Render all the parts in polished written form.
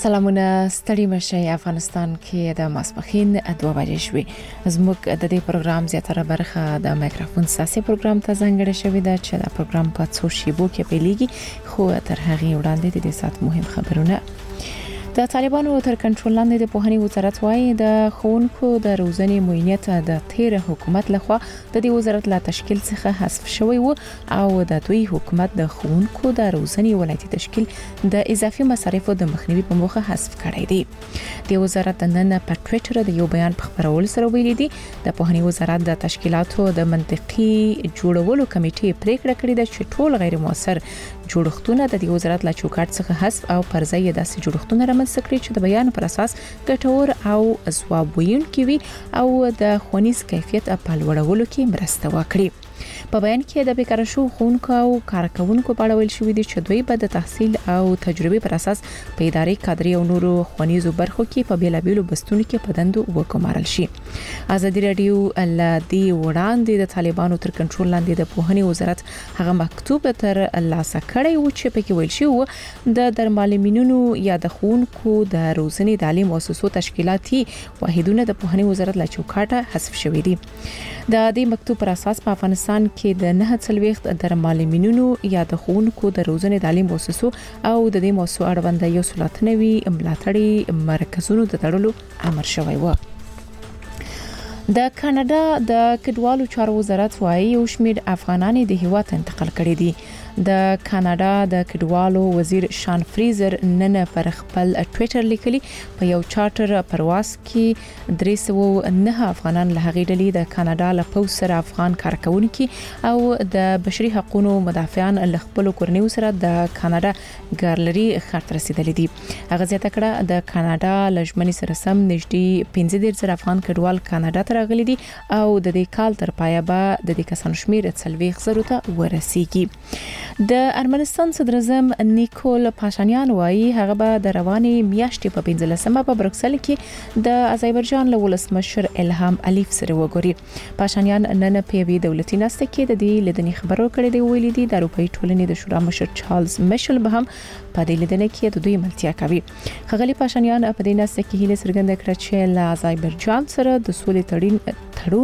سلامونه ستړي مشه افغانستان کې د ماسپخین 2 بجې شوې زموږ د دې پروګرام زیاتره برخه د مایکروفون ساسي پروګرام ته ځانګړې شوې ده چې دا پروګرام په څو شیبو کې پیلېږي خو تر هغه وړاندې د دې سات مهم خبرونه د طالبانو تر کنټرول لاندې د پوهنې وزارت وايي د ښوونکو د روزنې معینیت د تیر حکومت لخوا د دې وزارت لا تشکیل څخه حذف شوی و او د دوی حکومت د ښوونکو د روزنې ولایتي تشکیل د اضافي مصارفو د مخنیوي په موخه حذف کړی دی. د وزارت نن په ټوئیټر د یو بیان په خبرولو سره ویلي دي د پوهنې وزارت د تشکیلاتو د منطقي جوړولو کمیټې پریکړه کړې ده چې ټول غیر مؤثر جوړښتونه د دې وزارت له چوکاټ څخه حذف او پر ځای د داسې جوړښتونو رامنځته کړي چې د بیان پر اساس ګټور او ځواب ویونکي وي او د ښوونیز کیفیت په لوړولو کې مرسته وکړي. په بیان کې د بیکاره شو ښوونکو او کارکونکو په اړه ویل شوی دی چې دوی به د تحصیل او تجربه پر اساس په اداري کادري او نورو ښوونیزو برخو کې په بیلابیلو بستونو کې په دندو وګمارل شي. ازادي رادیو لدی وړاندې د طالبانو تر کنټرول لاندې د پوهنې وزارت هغه مکتوب تر لاسه کړی و چې پکې ویل شو د درمالمینونو یا د ښوونکو د روزنې د تعلیم مؤسسو تشکیلاتي واحدونه د پوهنې وزارت له چوکاټه حذف شوي دي. د دې مکتوب پر اساس په افغانستان کې د 9 درمالمینونو یا د ښوونکو د روزنې تعلیم مؤسسو او د دې موضوع اړوند یو سلطنوي ملاتړي مرکزونو د تړلو امر شوی و. د کاناډا د کډوالو چارو وزارت وايي یو شمېر افغانان د هیواد انتقال کړي دي. د کاناډا د کډوالو وزیر شان فریزر نن پر خپل ټوئیټر لیکلي په یو چارټر پرواز کې 309 افغانان له هغې ډلې د کاناډا له پوځ سره افغان کارکونکي او د بشري حقوقو مدافعان له خپل کورنیو سره د کاناډا ګارلري خاطر رسیدلې دي. هغه زیاته کړه د کاناډا لجمني سره سم نږدې 15 افغان کډوال کاناډا ته راغلي دي او د دې کال تر پایه به د دې کسانو شمیر 40,000 ته ورسیږي. د ارمنستان صدر اعظم نیکول پاشانیان وايي هغه به د رواني میاشتې په 15مه په بروکسل کې د آذربایجان له ولسمشر الهام الیف سره وګوري. پاشانیان نن په وی دولتي ناسته کې د دې لیدنې خبرو کړې دی ویلي دي د اروپאי ټولنې د شورا مشر چارلز میشل به هم په دې لیدنې کې د دوی ملتیا کوي. خغلی پاشانیان په دې ناسته کې هیله څرګنده کړه چې له آذربایجان سره د سولې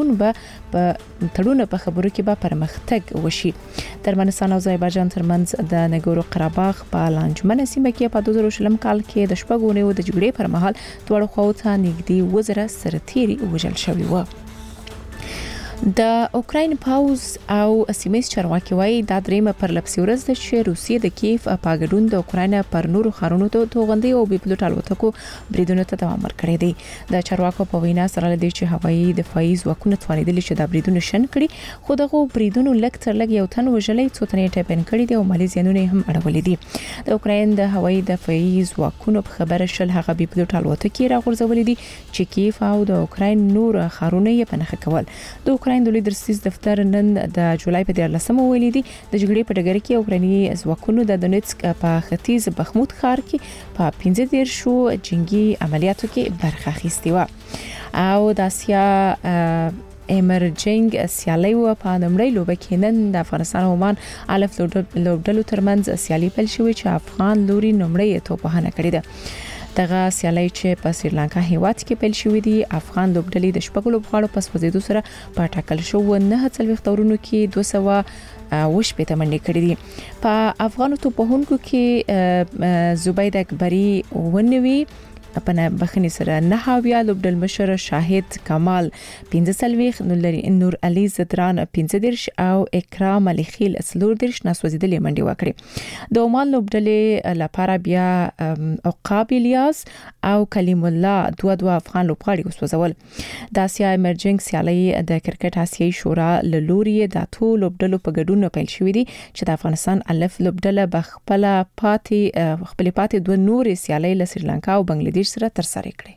تړون په خبرو کې به پرمختګ وشي. ارمنستان او آذربایجان ترمنځ د نګورو قره‌باغ په لانجمن سیمه کې په 2020 کال کې د شپږونیو د جګړې پر مهال دواړو خواو ته نږدې وزره سرتيري وژل شوی و. د اوکراین پاوز او سیمه‌ییز چارواکي وايي دا درېمه پرلپسې ورځ ده چې روسیې د کیف په ګډون د اوکراین پر نورو ښارونو ته توغندي او بیپلوټ الوتکو بریدونو ته دوام ورکړی دی. د چارواکو په وینا سره لدی چې هوایي دفاعي ځواکونه توانیدل چې د بریدونو شن کړي خو دغه بریدونو لږ تر لږ یو تن وژلې څو تنې ټاپن کړي دي او مالي زیانونه هم اړولې دي. د اوکراین د هوایي دفاعي ځواکونو په خبره شل هغه بیپلوټ الوتکې راغورځولې دي چې کیف او د اوکراین نور ښارونه یې په نښه کول. د اوکراین د لیدرشپ دفتر نن د جولای په 13مه ویلي دي د جګړې په ډګر کې اوکرایني ځواکونو د دونیتسک په ختیځ بخموت ښار کې په 15 جنگي عملیاتو کې برخه اخیستې و او د آسیا ایمرجنګ سیالي و په نمړی لوبه کې نن د افغانستان او عمان الف لوبډلو ترمنځ سیالي پیل شوې چې افغان لوري نمړی توپخانه کړې ده. دغه سیالي چې په سریلانکا هیواد کې پیل شوې دي افغان لوبډلې د شپږ لوبغاړو په سوځېدو سره په ټاکل شو 49 تورونو کې 200 منډې کړې دي. په افغانو توپوهونکو کې زبید اکبری ونوي په بخنی سره نهاویا لوبډل مشر شاهد کمال 45 نور علي زدران 15 او اکرام علي خیل 14 نسوځیدلې منډي وکړي. د عمان لوبډلې لپاره بیا عقاب الیاس او کلیم الله دوه افغان لوبغاړي وسوځول. د آسیا ایمرجنګ سیالي د کرکټ آسیایي شورا له لوري د ټولو لوبډلو په ګډون پیل شوې دي چې د افغانستان الف لوبډله بخپل پاتې دوه نور سیالي له سریلانکا او بنگلاديش سره تر سره کړي.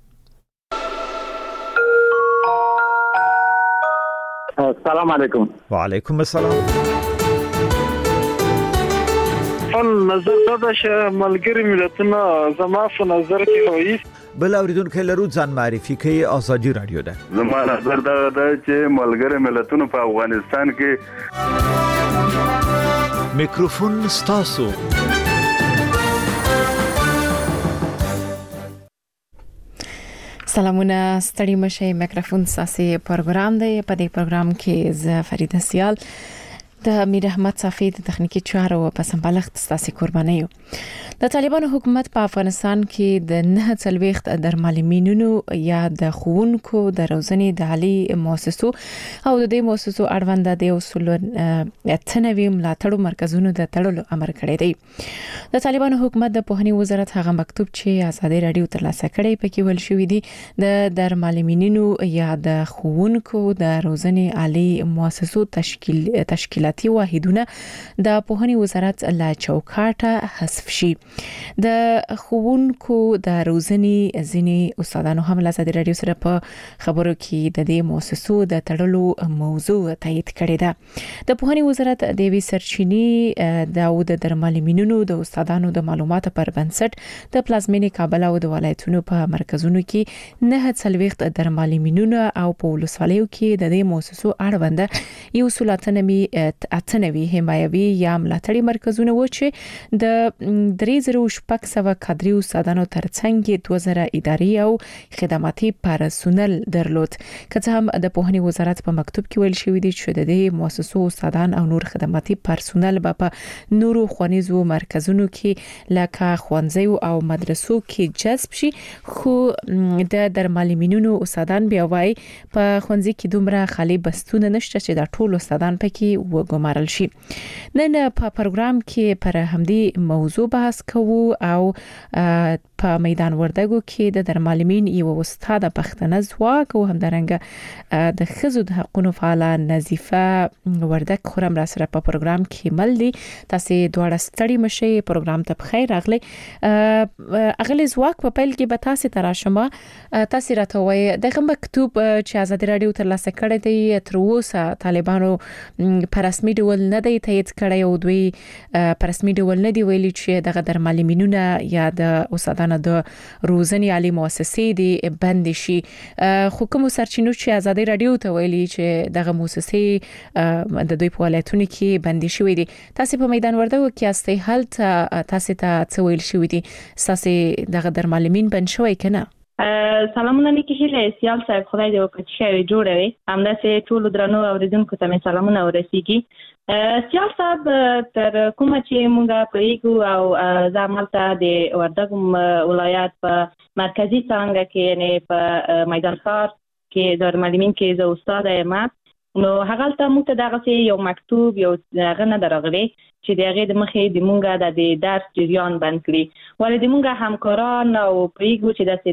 السلام علیکم. وعلیکم السلام. نظر دا چې ملګری ملتونه زما په نظر کې وایي بل اوریدونکو لرو ځان معرفي کوي ازادي رادیو ده. زما نظر دا چې ملګری ملتونه په افغانستان کې میکروفون ستاسو سلامونه ستړي مشه میکروفون ساسي پروګرام دی. په دې پروګرام کې ز فریده سیال د امیر احمد صافی د تخنیکی چارو په سمبالښت ستاسو قرباني یو. د طالبانو حکومت په افغانستان کې د 49 درملمینونو یا د خوونکو د روزنې د عالی مؤسسو او د دې مؤسسو اړوند د اصول اتنوي ملاتړو مرکزونو د تړلو امر کړی دی. د طالبانو حکومت د پوهنې وزارت هغه مکتوب چې ازادي رادیو ترلاسه کړی پکې ول شوې دي د درملمینونو یا د خوونکو د روزنې عالی مؤسسو تشکیلاتي واحدونه د پوهنې وزارت له چوکاټه حذف شي. د خوونکو د روزنې ځینې استادانو هم له ازادي رادیو سره په خبرو کې د دې مؤسسو د تړلو موضوع تایید کړې ده. د پوهنې وزارت د وی سرچینی د درملمینونو د استادانو د معلوماتو پر بنسټ د پلازمینې کابل او د ولایتونو په مرکزونو کې 49 درملمینونو او په ولسوالیو کې د دې مؤسسو اړوند یو سلطنمي اتنوي حمایوي یا ملاتړي مرکزونه و چې د 3000 کادري استادانو ترڅنګ 2000 اداري او خدماتي پرسونل درلود. که څه هم د پوهنې وزارت په مکتوب کې ویل شوی دی چې د دې مؤسسو استادان او نور خدماتي پرسونل په نورو ښوونیزو مرکزونو کې لکه ښوونځي او مدرسو کې جذب شي، خو د درملمینونو استادان بیا وايي په ښوونځي کې دومره خالي بستونه نشته چې د ټولو استادان پکې وګمارل شي. نن په پروګرام کې پر همدې موضوع بحث کوو او په میدان وردګو کې د درملمین یو استاد پښتنه ځواک او همدارنګه د خزو د حقوقو فعال نظیفه وردګ خورم را سره په پروګرام کې مل دي. تاسو دواړه ستړي مشه پروګرام ته بخیر راغلی. اغلی ځواک په پیل کې به تاسو تراشمه تاسو راته وایي دغه مکتوب چې ازادي رادیو ترلاسه کړی دی تر اوسه طالبانو په رسمي ډول نه دی تایید کړی او دوی په رسمي ډول نه دی ویلي چې دغه درملمینونه یا د استادانو د روزنې عالی مؤسسې دی بند شي. خو کوم سرچینو چې ازادي رادیو ته ویلي چې دغه مؤسسې د دوی په ولایتونو کې بند شوې دي. تاسو په میدان وردګو کې استئ هلته تاسو ته څه ویل شوې دي؟ تاسو دغه درملمین بند شوی کنه؟ سلامونه نیکی هیله سیال صاحب، خدای دې وکړي چې جوړوي. همداسې ټول درنو اوریدونکو ته مې سلامونه ورسیږي. سیال صاحب تر کومه چې موږ پوهیږو او زمالته د وردګ ولایت په مرکزی څانګه کې یعنی په میدان ښار کې درملمین کې زه استاد یم، نو هغه ته موږ ته دغه یو مکتوب یو هغه نه درغلی چې د هغې د مخې د مونږ د درس جریان بند کړي. ولې د مونږ همکاران او پوهیږو چې داسې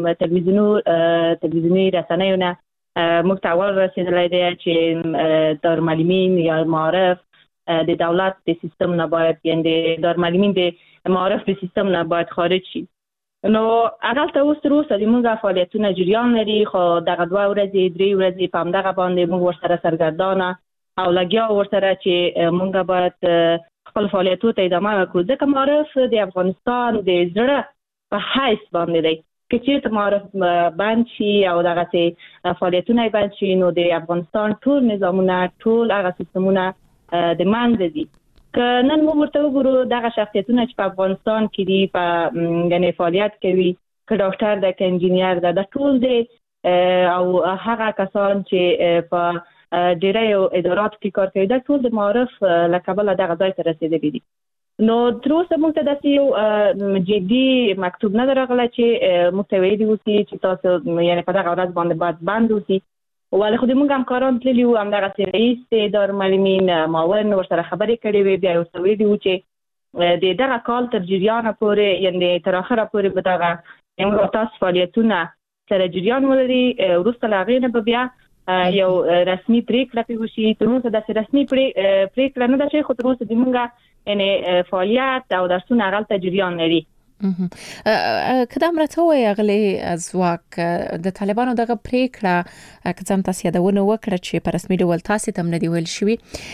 د تلویزیوني رسنیو نه موږ ته اول رسېدلی دی چې درملمین یا معارف د دولت د سیستم نه باید، یعنې د درملمین د معارف د سیستم نه باید خارج شي. نو هغه ته اوس تر اوسه د مونږ فعالیتونه جریان لري، خو دغه 2 ورځې 3 ورځې په همدغه باندې موږ ورسره سرګردانه او لګیا ورسره چې مونږ باید خپل فعالیتونو ته ادامه ورکړو. ځکه معارف د افغانستان د زړه په حیث باندې دی. که چېرته معارف بند شي او دغسې فعالیتونه یې بند شي نو د افغانستان ټول نظامونه ټول هغه سیستمونه د منځه ځي. که نن موږ ورته وګورو دغه شخصیتونه چې په افغانستان کې دي په یعنې فعالیت کوي، که ډاکټر ده که انجینیر ده، د ټول دی او هغه کسان چې په ډیری اداراتو کې کار کوي دا ټول د معارف له کبله دغه ځای ته رسېدلي دي. نو تر اوسه موږ ته داسې یو جدي مکتوب نه درغلی چې موږ ته ویلي اوسي چې تاسو یعنې په دغه ورځ باندې باید بند اوسي. ولې خو د موږ همکاران تللي وو، همدغسې رئیس د دارالمعلمین معاون ورسره خبرې کړې وې، بیا یې ورته ویلي وو چې د دغه کال تر جریانه پورې یعنې تر اخره پورې به دغه موږ تاسو فعالیتونه سره جریان ولري. وروسته له هغې نه به بیا یو رسمي پریکړه پې وشي. تر اوسه داسې رسمي پریکړه نه ده شوې، خو تر اوسه د موږ یعنې فعالیت او درسونه هغلته جریان لري. که دا مرته وایي اغلی ځواک د طالبانو دغه پریکړه که څه هم تاسو یادونه وکړه چې په رسمي ډول تاسو ته هم نه دي ویل شوي،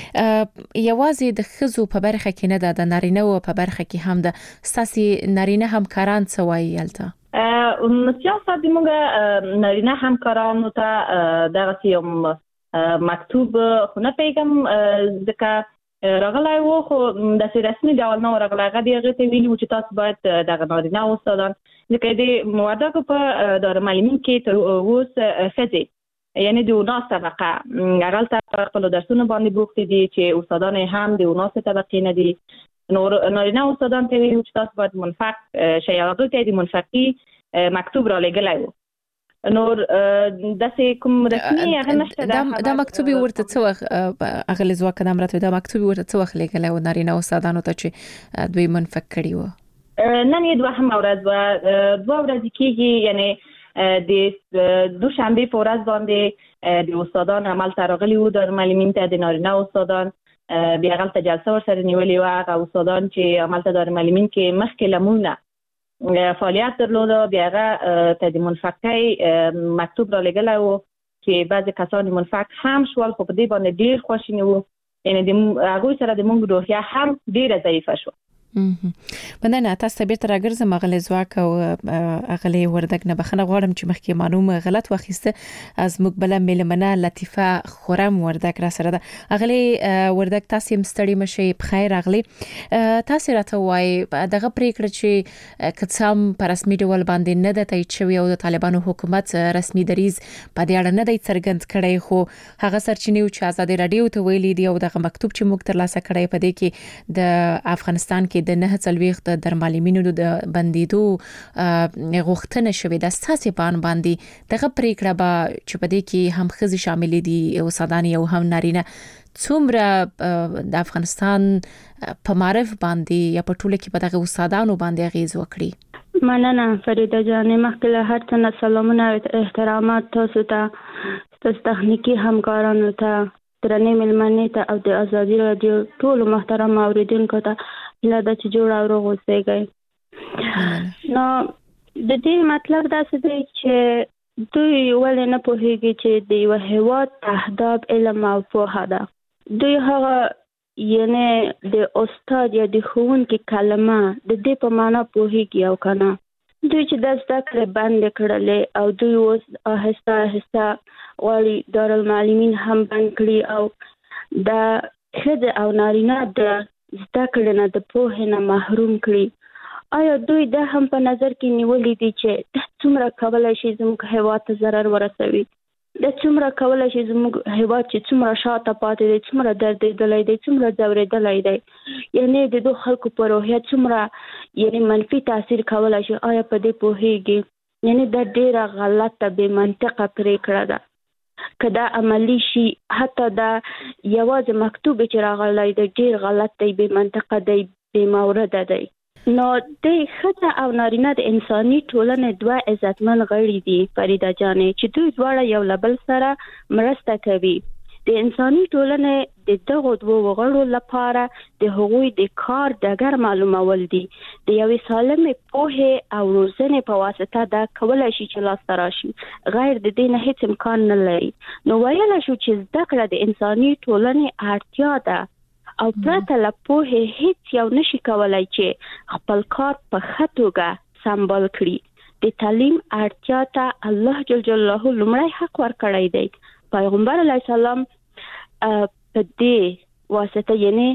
یوازې د ښځو په برخه کې نه ده، د نارینه‌وو په برخه کې هم ده. ستاسې نارینه همکاران څه وایي هلته؟ سیاست د موږ نارینه همکارانو ته دغسې یو مکتوب خو نه پوهېږم، ځکه راغلی و خو د رسمي ډول نه راغلی. هغه دغه ته ویلي چې تاسو باید د نارینه استادان لکه د موادو په دارالمعلمین کې تر اوسه ښځې یعنی د اوناس طبقه هغه ته خپل درسونه باندې بوخت دي چې استادان هم د اوناس طبقه نه دي. نارینه استادان ته ویلي چې تاسو باید منفق شي. هغه ته د منفقي مکتوب را لګلای و. نور داسې کوم رسمي هغه نشته. دا مکتوب ورته څه وخت اغلی ځواک د امرته دا مکتوب ورته څه وخت لګلای و نارینه استادانو ته چې دوی منفق کړي و؟ نن یې دوه ورځې کېږي، یعنی د دوشنبه په ورځ باندې د استادان عمل تراغلی و د معلمین ته د نارینه استادان بیا غلطه جلسه ورسره نیولې و. هغه استادان چې عمل ته د معلمین کې مخکې لمونه فعالیت درلوده بیا هغه ته د منفقي مکتوب را لګلای و چې بعضی کسان منفق هم شول، خو په دې باندې ډیر خوشینه وو. یعنی د هغوی سره د موږ روحیه هم ډیره ضعیفه شو. مننه. تاسو بیرته راګرځم اغلی ځواک او اغلی وردګ نه بخنه غواړم چې مخکې معلومه غلط واخیسته از موږ بل ملمنه لطیفه خورم وردګ را سره ده. اغلی وردګ تاسو مستړی مشي بخیر. اغلی تاسو راته وای دغه پریکړه چې کڅام پر رسمي ډول باندې نه د تایید شوی او د طالبانو حکومت رسمي دریز په دې اړه نه دی څرګند کړی، خو هغه سرچینې چې آزادي رادیو ته ویلي دی او دغه مکتوب چې موږ ترلاسه کړی په دې کې د افغانستان کې د 9 د درمعلمینو د بندیدو غوښتنه شوې ده. ستاسو په باندې دغه پریکړه به چې په دې کې هم ښځې شامل دي او استادان او هم نارینه څومره د افغانستان په معرف باندې یا په ټوله کې په دغه استادانو باندې اغیز وکړي؟ مننه فریده جان. مخکې له هر څه نه سلامونه او احترامات تاسو ته، تاسو تخنیکی همکارانو ته، درنې ملمنې ته او د ازادي رادیو ټول محترم اوریدونکو ته لا د چې جوړ او روغ اوسئ. نو د دې مطلب دا څه دی چې دوی ولې نه پوهیږي چې د یو هېواد اهداف علم او پوهه ده. دوی هغه یعنی د استاد یا د ښوونکي کلمه د دې په معنا پوهیږي او کنه. دوی چې د زده کړې بند کړلې او دوی اوس آهسته آهسته غواړي دارالمعلمین هم بند کړي او د ښځې او نارینه د زده کړې نه د پوهې نه محروم کړي. آیا دوی دا هم په نظر کې نیولې دي چې دا څومره کولی شي زموږ هېواد ته ضرر ورسوي؟ دا څومره کولی شي زموږ هېواد چې څومره شاته پاتې دی، څومره دردېدلی دی، څومره ځورېدلی دی، یعنی د دوی خلکو په روحیه څومره یعنی منفي تاثیر کولی شي؟ آیا په دې پوهېږي؟ یعنی دا ډېره غلطه بې منطقه پرېکړه ده. که دا عملی شي حتی دا یوازې مکتوب چې راغلی دی ډېر غلط دی، بې منطقه دی، بې مورده دی. نو د ښځه او نارینه د انساني ټولنې دوه عزتمن غړي دي فریده جانې چې دوی دواړه یو له بل سره مرسته کوي. د انساني ټولنې د دغو دوه غړو لپاره د هغوی د کار ډګر معلومول دي. د یوې سالمې پوهې او روزنې په واسطه دا کولی شي چې لاسته راشي، غیر د دې نه هیڅ امکان نه لري. نو ویلی شو چې زده کړه د انساني ټولنې اړتیا ده او پرته له پوهې هیڅ یو نشي کولی چې خپل کار په ښه توګه سمبال کړي. د تعلیم اړتیا ته الله جل جلاله لومړی حق ورکړی دی. پیغمبر علیه السلام په دې واسطه یعنی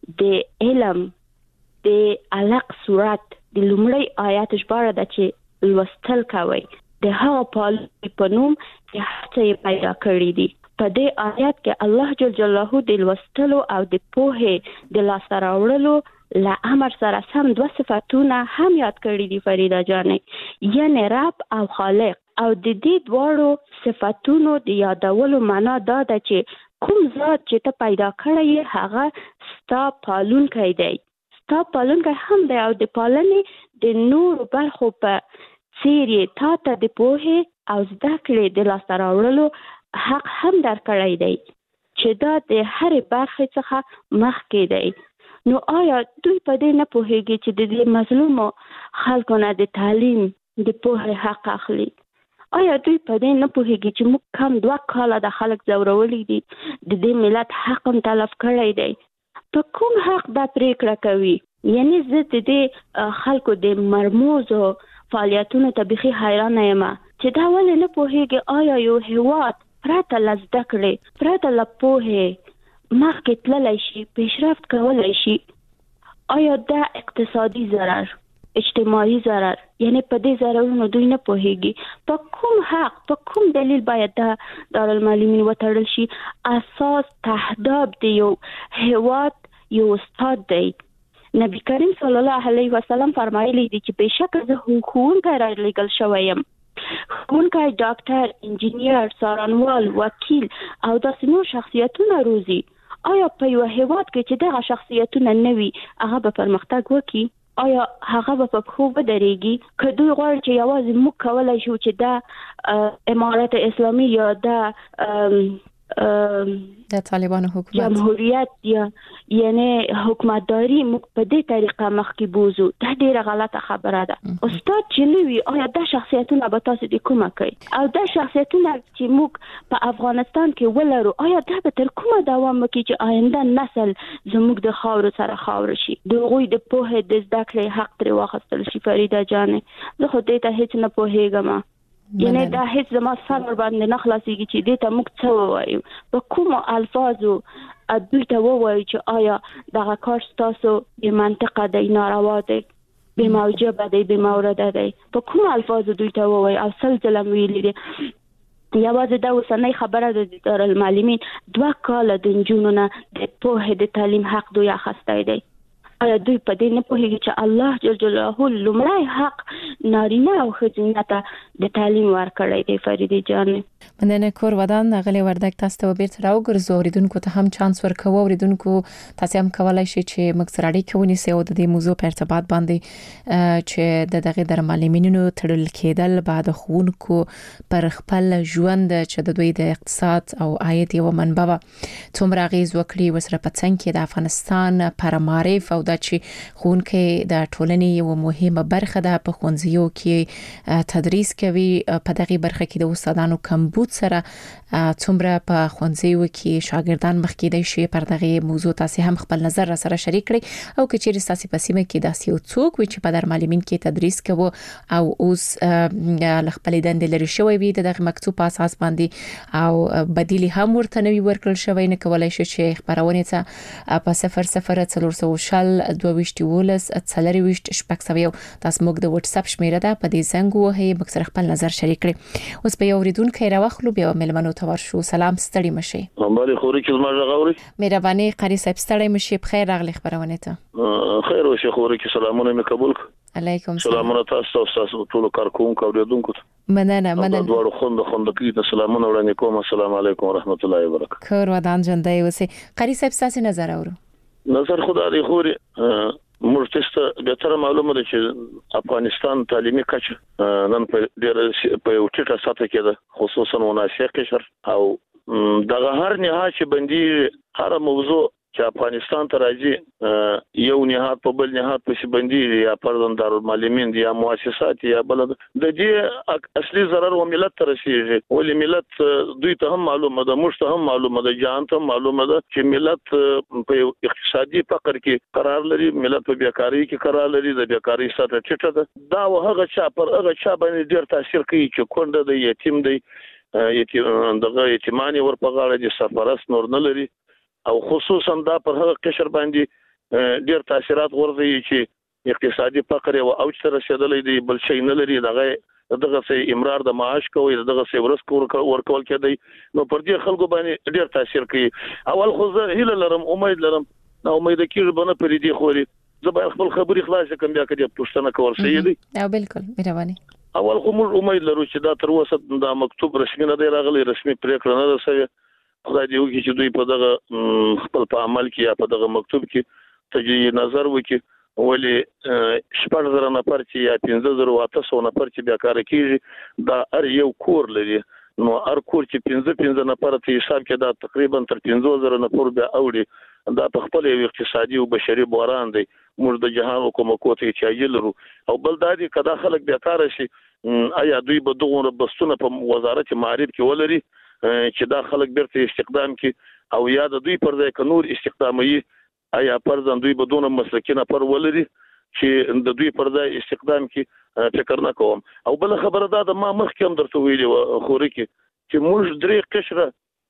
د علم د علق صورت د لومړی آیات ژباړه ده چې لوستل کوي د هغه په نوم چې هڅه یې پیدا کړي دي. په دې آیات کې الله جل جلاله د لوستلو او د پوهې د لاسته راوړلو له امر سره سم دوه صفتونه هم یاد کړي دي فریده جانې، یعنی رب او خالق. او د دې دواړو صفتونو د یادولو معنا دا ده چې کوم ذات چې ته پیدا کړی هغه ستا پالونکی دی، ستا پالونکی هم دی او د پالنې د نورو برخو په څیر یې تا ته د پوهې او زده کړې د لاسته راوړلو حق هم درکړی دی چې دا د هرې برخې څخه مخکې دی. نو آیا دوی په دې نه پوهیږي چې د دې مظلومو خلکو نه د تعلیم د پوهې حق اخلي؟ آیا دوی په دې نه پوهیږي چې موږ کم 2 کاله د خلک ځورولي دي، د دې ملت حق هم تلف کړی دی؟ په کوم حق دا پریکړه کوي؟ یعنی زه د دې خلکو د مرموزو فعالیتونو ته بیخي حیرانه یم چې دا ولې نه پوهیږي آیا یو هېواد پرته له زده کړې، پرته له پوهې، مخکې تللی شي، پیشرفت کولی شي، آیا دا اقتصادي ضرر، اجتماعي ضرر، یعنی په دې ضررونو دوی نه پوهیږي، په کوم حق، په کوم دلیل باید دا دارالمعلمین وتړل شي؟ اساس تهداب دی یو هیواد، یو استاد دی. نبی کریم صلی الله علیه وسلم فرمایلی دی چې بشک زه ښوونکی رالیږل شوی یم، ښوونکی، ډاکټر، انجینیر، څارنوال، وکیل او داسې نور شخصیتونه روزي. آیا په یو هیواد کې چې دغه شخصیتونه نه وي هغه به پرمختګ وکړي؟ آیا هغه به په پښو ودرېږي؟ که دوی غواړي چې یوازې موږ کولی شو چې دا امارت اسلامي یا د طالبانو حکومت جمهوریت یا یعنی حکومتداري موږ په دې طریقه مخکې بوزو، دا ډیره غلطه خبره ده. استاد چې نوي، آیا دا شخصیتونه به تاسو د کومه کوي؟ او دا شخصیتونه چې موږ په افغانستان کې ولرو، آیا دا به تر کومه دوام وکړي چې آینده نسل زموږ د خاورو سره خاور شي، د هغوی د پوهې د زده کړې حق ترې واخیستل شي؟ فریده جانې، زه خو دې ته هیڅ نه پوهیږم، یعنی دا هیڅ زما سر ور باندې نه خلاصيږي چې دې ته موږ څه ووایو، په کومو الفاظو دوی ته ووایو چې آیا دغه کار ستاسو بې منطقه دی، ناروا دی، بې موجبه دی، بې مورده دی، په کومو الفاظو دوی ته ووایو؟ او سل ځله مې ویلي دي یوازې دا اوسنۍ خبره ده د دارالمعلمین 2 کاله د نجونو نه د پوهې د تعلیم حق دوی اخیستی دی. آیا دوی په دې نه پوهیږي چې الله جل جلاله لومړی حق نارینه او ښځینه ته د تعلیم ورکړی دی؟ فریدې جانې، مننه. کور ودان غلي وردک تاسو ته بیرته راوګرځو، اوریدونکو ته هم چانس ورکوو. اوریدونکو تاسو هم کولای شئ چې موږ سره اړیکه ونیسئ او د دې موضوع په ارتباط باندې چې د دغه درمعلمینو تړل کېدل بعد ښوونکو پر خپل ژوند چې د دوی د اقتصاد او عاید یو منبع څومره اغیز وکړي وسره په څنګ کې د افغانستان پر معرف او دا چې ښوونکي د ټولنې یو مهمه برخه ده، په ښوونځیو کې تدریس کوي، په دغه برخه کې د استادانو کمبود سره څومره په ښوونځیو کې شاګردان مخ کېدای شي. پر دغه موضوع تاسو هم خپل نظر را سره شریک کړئ او که چیرې تاسو په سیمه کې داسې یو څوک وي چې په درمعلمین کې تدریس کوي او اوس خپل دندې لري شوی وي د دغه مکتوب په اساس باندې او بدیلی هم ورته نوي ورکړل شوی، نه کولای شي چې خبرونه ته په 00 22 څلرويشت شپږ سوي تاسو موږ د واتس اپ شمیره ده په دې زنګ وهي موږ سره خپل نظر شریک کړئ. اوس په اوریدونکو راوخلو بیا ملمنو ته ورشو. سلام، ستړي مشي. امبالي خوري چې ما غوړي مهرباني قاری صاحب، ستړي مشي، بخیر راغلی خبرونه ته. خیر او شي خوري چې سلامونه مې قبول کړ. علیکم السلام. سلامونه تاسو ټول کارکونکو اوریدونکو ته. مننه. دوړو خوند کې ته سلامونه وړاندې کوم. السلام علیکم ورحمت الله وبرکاته. کور ودان ژوندۍ اوسئ. قاری صاحب تاسو نظر اورو. نظر خدای دی خوري موږ تاسو به تر معلومه ده چې افغانستان تعلیمي کچه نن په ډېر په یو ټیټه سطح کې ده، خصوصا مناسب قشر او دغه هر نهاد چې باندې هر موضوع چې افغانستان ته راځي یو نهاد په بل نهاد په باندې یا پردون دارالمعلمین یا مؤسسات یا بلد د دې اصلي ضرر و ملت ته رسیږي، ولې ملت دوی ته هم معلومه ده، موږ ته هم معلومه ده، جهان ته معلومه ده چې ملت په اقتصادي فقر کې قرار لري، ملت په بیکاری کې قرار لري، د بیکاری سطح ټیټه ده. دا هغه چا پر هغه چا باندې ډېر تاثیر کوي چې کونډه د یتیم دی، دغه یتیمانی ورپغاړه دي، سرپرست نور نه لري، او خصوصا دا پر هغه قشر باندې ډیر تاثیرات ورځي چې اقتصادي فقر او اوج سره رسیدلې دي، بل شي نه لري. دغه سي امرار د معاش کوي، دغه سي ورس ورکول کېدی، نو پر دې خلکو باندې ډیر تاثیر کوي. اول خو زه هیله لرم، امید لرم، نو امید کېږي بنه پر دې خوري زه به خپل خبري خلاص کوم بیا کړي پښتنه کول شي دي. او بالکل مهرباني. اول خو موږ امید لرو چې دا تر اوسه دا مکتوب رسمي نه دی راغلی، رسمي پریکړه نه ده شوې. خدای دې وکړي چې دوی په دغه خپل په عمل کې یا په دغه مکتوب کې تجدید نظر وکړي، ولې 6,000 نفر چې یا 15,800 نفر چې بیا کار کوي دا هر یو کور لري، نو هر کور چې 15 نفر ته حساب کې دا تقریبا تر 15,000 نفر بیا اوړي، دا په خپل اقتصادي او بشري بحران دی. موږ د جهان حکومت ته احتیاج لرو. او بل دا دي کدا خلک بیا کار شي، آیا دوی به دغه بستونه په وزارت معارف کې ولري چې دا خلک بیرته استخدام کی، او یا د دوی پر ځای ک نور استخدامي، آیا پرځان دوی بدون مسلکي نفر ولري چې د دوی پر ځای استخدام کی، فکر نه کوم. او بل خبره دا د ما مخکې هم درته ویلي خوري کې چې موږ درې قشره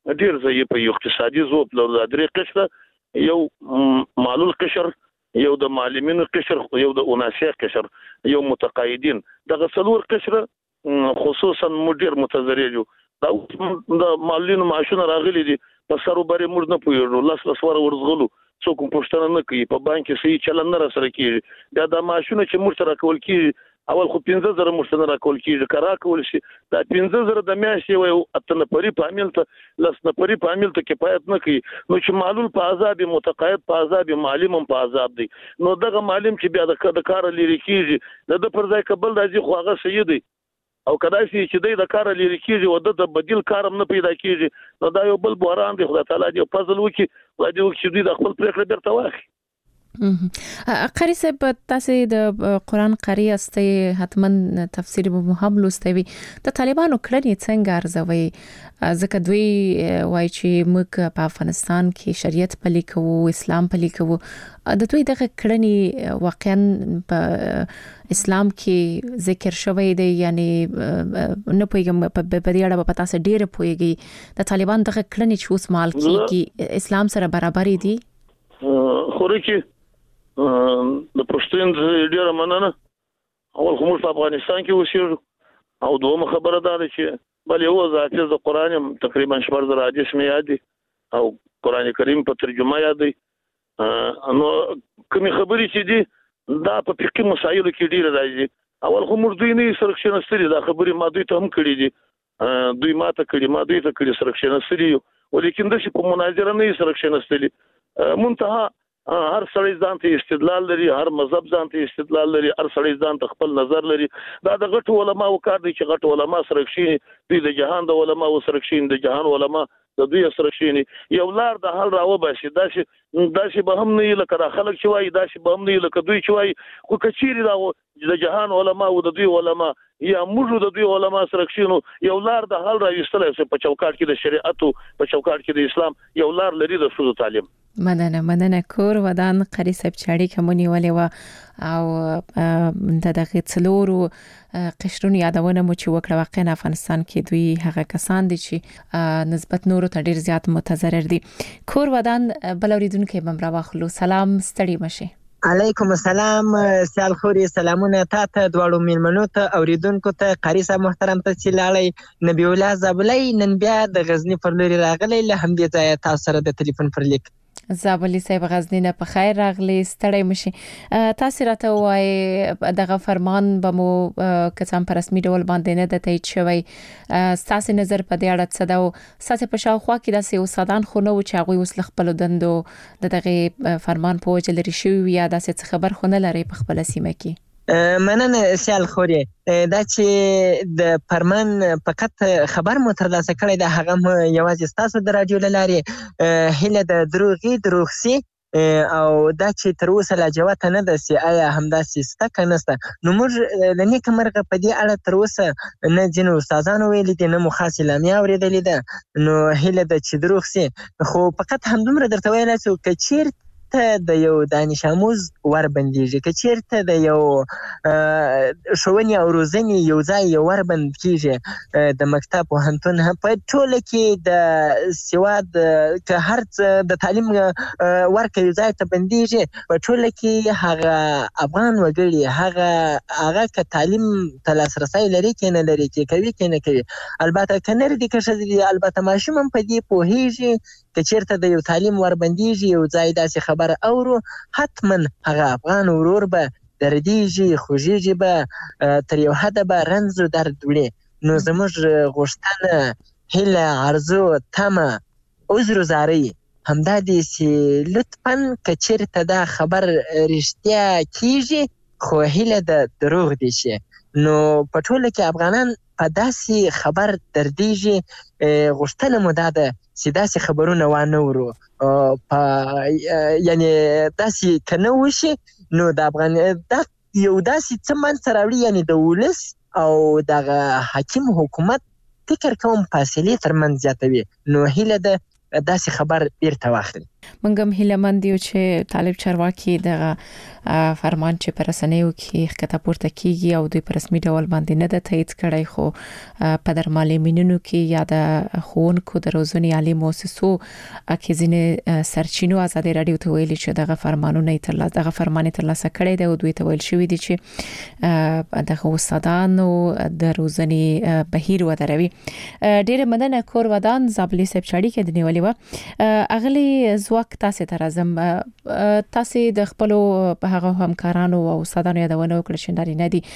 ډیر ځای په اقتصادي ذوب لري د درې قشره یو معلول قشر یو د معلمینو قشر یو د اوناسیه قشر یو متقاعدین دغه څلور قشره خصوصا مدیر متضرر یو دا د معلولینو معاشونه راغلي دي په سروبري موږ نه پوهیږو لاس ور ورزغلو څوک پښتنه نه کوي په بانک کې صحیح چلن نه سره کیږي دا د معاشونه چې موږ سره کول کیږي اول خو 15000 موږ سره راکول کیږي کرا کول شي دا 15000 د میاشتې وي اتنه پری په عمل ته لسنه پری په عمل ته کفایت نه کوي نو چې معلول په عذاب متقاعد په عذاب معلم په عذاب دی نو دغه معلم چې بیا د کار لري کیږي د پر ځای قبل راځي خو هغه صحیح دی او کدای شي چې د کار لري کیږي او د بدیل کارم نه پیدا کیږي نو دا یو بل بحران دی خدای تعالی دې فضل وکړي خدای دې وکړي چې د خپل پریکړه درته واخلي قاری صاحب تاسو د قرآن قاری استه حتما تفسیر به هم لوستوي د طالبانو کړنې څنګه ارزوي ځکه دوی وایي چې موږ په افغانستان کې شریعت پلي کوو اسلام پلي کوو د دوی دغه کړنې واقعا په اسلام کې ذکر شوی دی یعنی نه پوهیږم په دې اړه په تاسو ډیر پوهیږي د طالبان دغه کړنې چې اوس مال کې اسلام سره برابر دي خوري کې د پښتون ډیره مننه اول کوم په افغانستان کې اوسېږو او دوه خبره ده چې بل یو ذاتي د قران تقریبا 4000 حدیث مې یاد دي او قران کریم په ترجمه یاد دي نو کوم خبرې چې دي دا په فقهي مسایلو کې ډیره راځي اول خو موږ دوی نه سرکشن ستړي دا خبرې ما دوی ته هم کړې دي دوی ما ته کړي سرکشن ستړي ولیکن د شي په مناظره نه سرکشن ستړي منتها هر سړی ځان ته استدلال لري هر مذهب ځان ته استدلال لري هر سړی ځان ته خپل نظر لري دا د غټو علما وکړ دي چې غټو علما سرکشي دوی د جهان د علما وسرکشي د جهان علما د دوی سرکشي یو لار د حل راو باسي دا شي به هم نه لکه خلک چې وایي دا شي به هم نه لکه دوی چې وایي خو کچيري دا د جهان علما او د دوی علما یا موږ د دوی علما سرکشي نو یو لار د حل راوستل په چوکاټ کې د شریعت په چوکاټ کې د اسلام یو لار لري د سود تعلیم مننه کور ودان قاری صاحب چاړي کومنی ولې و او دغه څلورو قشرونو یادونه مو چې وکړه واقعا افغانستان کې دوی هغه کسان دي چې نسبت نورو ته ډیر زیات متضرر دي کور ودان بلوریدونکو بمرا واخلو سلام ستړي مشه علیکم السلام سیال خوري سلامونه تاسو دواړو میلمنو ته اوریدونکو ته قاری صاحب محترم ته چلاړی نبی الله زابلی نن بیا د غزنی پر لوري راغلی له هم دې ځای تاسو سره د ټلیفون پر لیک زابلی صاحب غزنی نه په خیر راغلی ستړی مشي تاسو راته وای دغه فرمان به مو کسان په رسمي ډول باندې نه د تایید شوی تاسو نظر په دې اړه څه دا تاسو په شاوخوا کې د سیاستدان خو نو چې هغه وسل خپل دندو دغه فرمان په وجه لري شوی یا د څه خبر خو نه لري په خپل سیمه کې مننه سیال خوري دا چې د فرمان فقط خبر مو ترلاسه کړی د هغه یوازې تاسو د رادیو لارې هله د دروغسي او دا چې تر اوسه لا جواب نه ده سي آیا همداسې سته نسته نو موږ د نیک مرغه په دې اړه تر اوسه نه جنو استادانو ویل دي نه مخاص لامیا اوریدلې ده نو هله د چې دروغسي خو فقط همدومره درته ویل چې کچیر د یو دانش آموز ور بنديږي که چیرته د یو ښوونې او روزنې یو ځای یو ور بند کیږي د مکتب پوهنتون په ټوله کې د سواد که هر څه د تعلیم ورکه یو ځای ته بنديږي په ټوله کې هغه افغان وګړي هغه که تعلیم ته لاسرسی لري کې نه لري کې کوي کې نه کوي البته کنه دې که ښځې البته ماشوم هم په دې پوهیږي که چیرته د یو تعلیم ور بنديږي یو ځای داسې خبر اورو حتما هغه افغان ورور به دردیږي خوږیږي به تر یو حده به رنځ و درد وړي نو زموږ غوښتنه هیله آرزو تمه عذر و زاری همدا دی چې لطفا که چیرته دا خبر رښتیا کیږي خو هیله د دروغ دی شي نو په ټوله کې افغانان په داسې خبر دردیږي غوښتنه مو دا ده چې داسې خبرونه وانه ورو یعنی داسې که نه وشي نو د افغان دا یو داسې څه منځته راوړي یعنی د ولس او دغه حاکم حکومت فکر کوم فاصلې ترمنځ زیاتوي نو هیله ده داسې خبر بیرته واخلي موږ هم هیلهمند یو چې طالب چارواکي د فرمان چې پر رسنیو کې ښکته پورته کیږي او د رسمي ډول باندې نه د تایید کړای خو په درمالمینونو کې یا د خوونکو د روزنې عالی مؤسسو کې ځینې سرچینو ازادي رادیو ته ویلي چې دغه فرمانونه دغه فرمان ترلاسه کړی دی او دوی ته ویل شوی دی چې دغه استادانو د روزنې بهیر ودروي. ډېر مننه کور ودان زابلی صاحب چاړي کې د نیولې و اغلی زواک تاسو ته راځم. تاسو د خپل هغه همکارانو او استادانو یادونه وکړه چې نارینه دي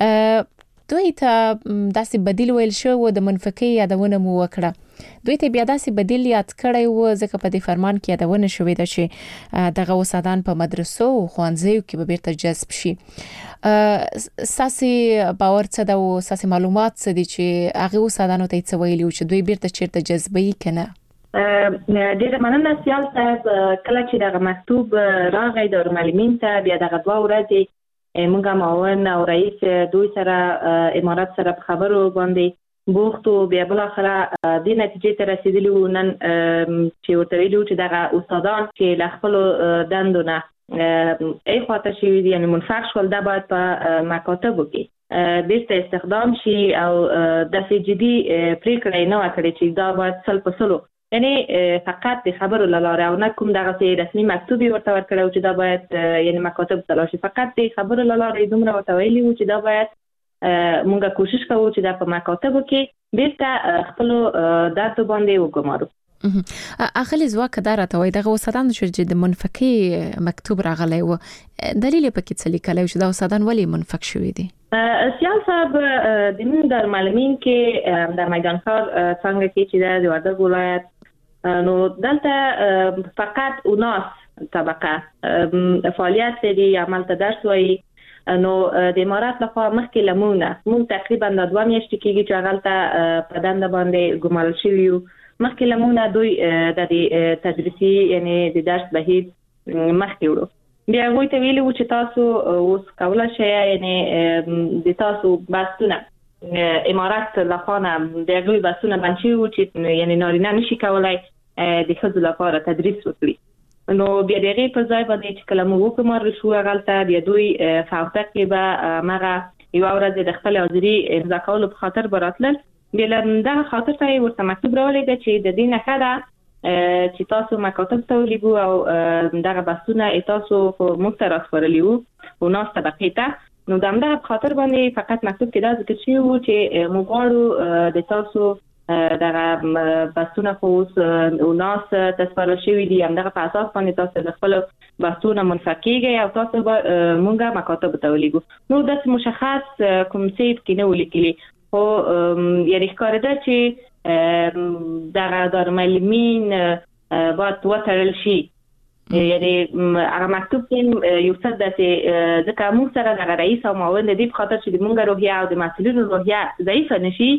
دوی ته داسې بدیل ویل شو د منفقي یادونه مو وکړه دوی ته بیا داسې بدیل یاد کړی و ځکه په دې فرمان کې یادونه شوې ده چې دغه استادان په مدرسو او ښوونځیو کې به بیرته جذب شي. ساسي باور څه ده او ساسي معلومات څه دي چې هغه استادانو ته څه ویلي چې دوی بیرته چیرته جذبي کنه؟ ډېر مننه سیال صاحب. کله چې دغه مکتوب راغی د معلمین ته بیا دغه 2 ورځې موږ معاون او رئیس دوی سره امارات سره په خبرو باندې بوختو بیا بل اخره د نتیجې ته رسیدلی و نن چې ورته ویلو چې دغه استادان چې له خپل دندونه ای خاطر شي یعنی منفعل شول دا باید په مکاتبو کې بیرته استخدام شي او د جدي پریکړه نه وکړي چې دا باید سل په سلو یعنی فقط د خبرو لاره او نه کوم دغه رسمي مکتوب ورته ورکړو چې دا باید یعنی مکاتب تلاشي فقط د خبرو لاره دومره ورته ویلي و چې دا باید مونږه کوشش کوو چې دا په مکاتبو کې بیرته خپل داتو باندې وګمارو. اخلي زواک دارته وای دغه استادان چې د منفقي مکتوب راغلی و دلیل پکې څه لیکلی چې دا استادان ولی منفق شوي دي؟ سیال صاحب د موږ د معلمین کې د میدان ښار څنګه کې چې د وردګ ولایت نو دلته فقط اوناس طبقه فعالیت لري عمل ته درس وایي نو د امارات لخوا مخکې لمونه مونږ تقریبا 2 میاشتې کېږي چې هغه په دنده باندې ګمارل شوي یو. مخکې لمونه دوی د تدریسي یعنی د درس بهیر مخکې وړو بیا هغوی ته ویلي و چې تاسو اوس کولی شئ یعنی د تاسو بحثونه امارات لخوا نه د هغوی بحثونه بند شوي و چې یعنی نارینه نشي کولی د ښځو لپاره تدریس وکړي. نو بیا د هغې په ځای باندې چې کله موږ وګمارل شو هغلته بیا دوی په هفته کې به همغه یوه ورځ د خپل حاضري امضا کولو په خاطر به راتلل. بیا له دغه خاطر ته یې ورته مکتوب راولېږه چې د دې نښه ده چې تاسو مکاتب ته ولیږو او دغه بحثونه تاسو موږ ته راسپارلي وو اوناس طبقې ته. نو د همدغه په خاطر باندې فقط مکتوب کې دا ذکر شوي وو چې موږ غواړو د تاسو دغه بحثونه خو اوس اوناس ته سپارل شوي دي همدغه په اساس باندې تاسو د خپلو بحثونه منفق کېږئ او تاسو به موږ مکاتبو ته ولیږو. نو داسې مشخص کوم څه کې نه ولیکلي خو یعنی ښکارېده چې دغه دارالمعلمین باید وتړل شي یعنی هغه مکتوب کې یو څه داسې ځکه موږ سره دغه رئیس او معاون د دې په خاطر چې د موږ روحیه او د مسؤلینو روحیه ضعیفه نشي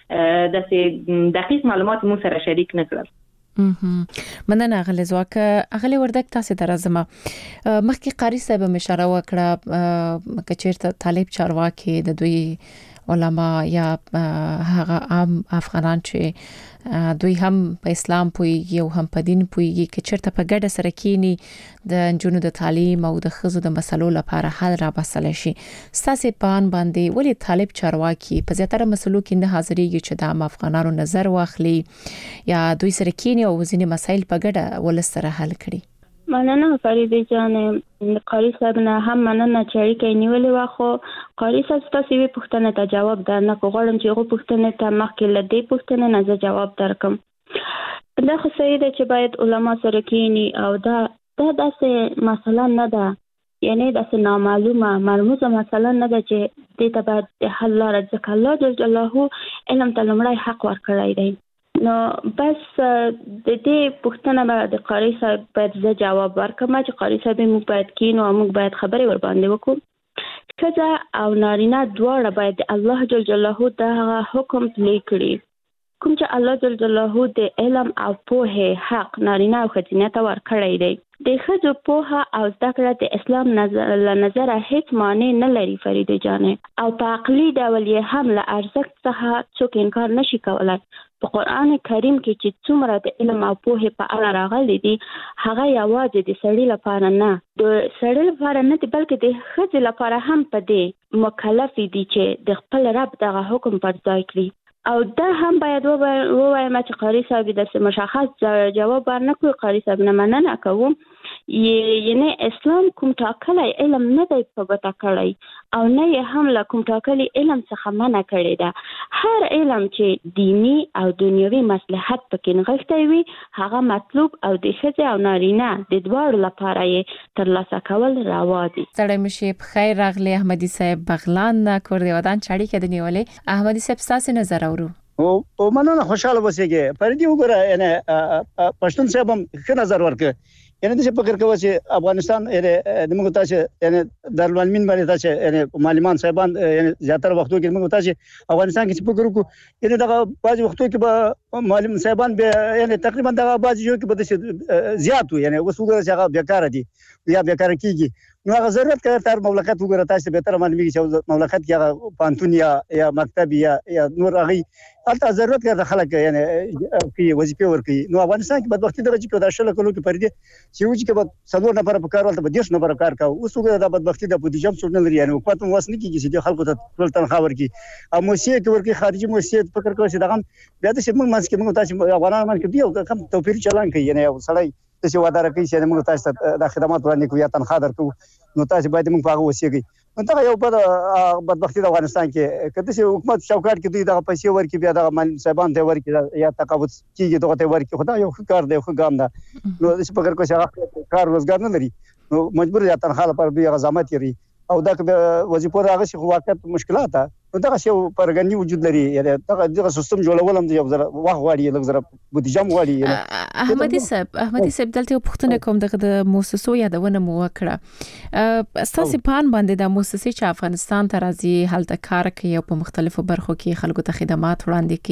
داسې دقیق معلومات موږ سره شریک نه کړل. مننه اغلی زواک. اغلی وردګ تاسو ته راځم. مخکې قاری صاحب اشاره وکړه کچېرته طالب چارواکي د دوی علما یا هغه عام افغانان چې دوی هم په اسلام پوهیږي او هم په دین پوهیږي چې چیرته په ګډه سره کینی د نجونو د تعلیم او د ښځو د مسلو لپاره حل را بسل شي. ستاسو په ان باندې ولې طالب چارواکي په زیاتره مسلو کې نه حاضرېږي چې د عام افغانانو نظر واخلي یا دوی سره کینی او ځینې مسایل په ګډه ول سره حل کړي؟ مننه فریده جان. قاری صاحب نه هم مننه چې اړیکه نیولې و خو قاری صاحب تاسو یې پوښتنه ته جواب درنه کوم چې هغه پوښتنه ته مخکې لدې پوښتنه نه زه جواب درکم. دا خو صحیح ده چې باید علما سره کینی او دا داسې مسله نه ده یعنی داسې نامعلومه مرموزه مسله نه ده چې دې ته باید د حل لاره ځکه الله جل جلاله علم ته لومړی حق ورکړی دی. نو بس د دې پوښتنه به د قاری صاحب باید زه جواب ورکړم چې قاری صاحب موږ باید کینو او موږ باید خبرې ور باندې وکړو. ښځه او نارینه دواړه باید الله جل جلاله دغه حکم پلی کړي کوم چې الله جل جلاله د علم او پوهې حق نارینه او ښځینه ته ورکړی دی. د ښځو پوهه او زده کړه د اسلام له نظره هیڅ معنی نه لري فریده جانې او په عقلي ډول یې هم له ارزښت څخه څوک انکار نشي کولای. په قرآن کریم کې چې څومره د علم او پوهې په اړه راغلي دي هغه یوازې د سړي لپاره نه د سړي لپاره نه دي بلکې د ښځې لپاره هم په دې مکلف دي چې د خپل رب دغه حکم پر ځای کړي. او دا هم باید ووایم چې قاری صاحب د مشخص جواب ورنکړي. قاری صاحب نه مننه کوم، یعنی اسلام کوم ټاکلی علم نه دی په ګوته کړی او نه یې هم له کوم ټاکلي علم څخه منع کړې ده. هر علم چې دینی او دنیوي مصلحت پکې نغښتی وي هغه مطلوب او د ښځې او نارینه د دواړو لپاره یې ترلاسه کول روا دي. سړی مشي په خیر راغلی احمدي صاحب بغلان کور دی ودان چاړي کې د نیولې. احمدي صاحب تاسو نظر اورو او مننه خوشاله اوسئ. پردي وګوره یعنی پښتون صاحب هم ښه نظر ورکړ. یعنی د فکر کوي چې افغانستان د موږ تاسو یعنی دارالعلومین باندې تاسو یعنی معلمان صاحبان یعنی زیاتره وختو کې موږ تاسو افغانستان کې فکر وکړو یعنی دغه بعض وختو کې به معلم صاحبان یعنی تقریبا دغه بعض یو کې به زیات وي یعنی اوس وګورئ چې هغه بیکاره دي یا بیکاره کیږي. نو هغه ضرورت کوي تر مملکت وګوره تاسو به تر باندې چې مملکت کې هغه پانتون یا مکتب یا نور هغه البته ضرورت کوي خلک یعنی کې وظیفه ورکړي. نو افغانستان کې بدبختی درجه کې د شل کلو کې پردي چې وځي کې به څلور نفر په کار ولته به 10 نفر کار کوي. اوس وګوره د بدبختی د بودیجه څو نه لري یعنی حکومت هم واسنه کیږي چې خلکو ته ټول تنخواه ورکړي او موسیقي کې ورکړي خارجي موسیقي فکر کوي چې دغه بیا د موږ منځ کې موږ تاسو افغانان منځ کې دی کم توپیر چلان کوي یعنی سړی چې وعده کوي چې موږ تاسو ته د خدمات وړاندې کوو یا تنخواه درکو نو تاسو باید موږ په هغه وسیږي. نو دا یو بدبختی د افغانستان کې کله چې حکومت چوکاټ کې دوی دغه پیسې ورکړي بیا د معلم صاحبان ته ورکړي یا تقاعد کیږي دغه ته ورکړي خدای یو کار دی خو ګام ده. نو چې په کار کې هغه کار روزګار نه لري نو مجبور یا تنخواه لپاره دوی غزامت لري او دا وظیفه راغی خو واقعیت مشکلات ده. نو دا یو پرګنی وجود لري یعنی دغه سیستم جوړول هم یو ځل وخت غواړي لږ زره بودیجه غواړي. احمدي صاحب دلته پښتنه کوم د مؤسسو یادونه مو وکړه. استاسي پان باندې د مؤسسې چې افغانستان ته راځي هلته کار کوي او په مختلفو برخو کې خلکو ته خدمات وړاندې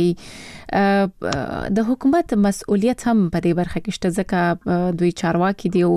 کوي. د حکومت مسؤلیت هم په دې برخه کې شته ځکه دوی چارواکي دي او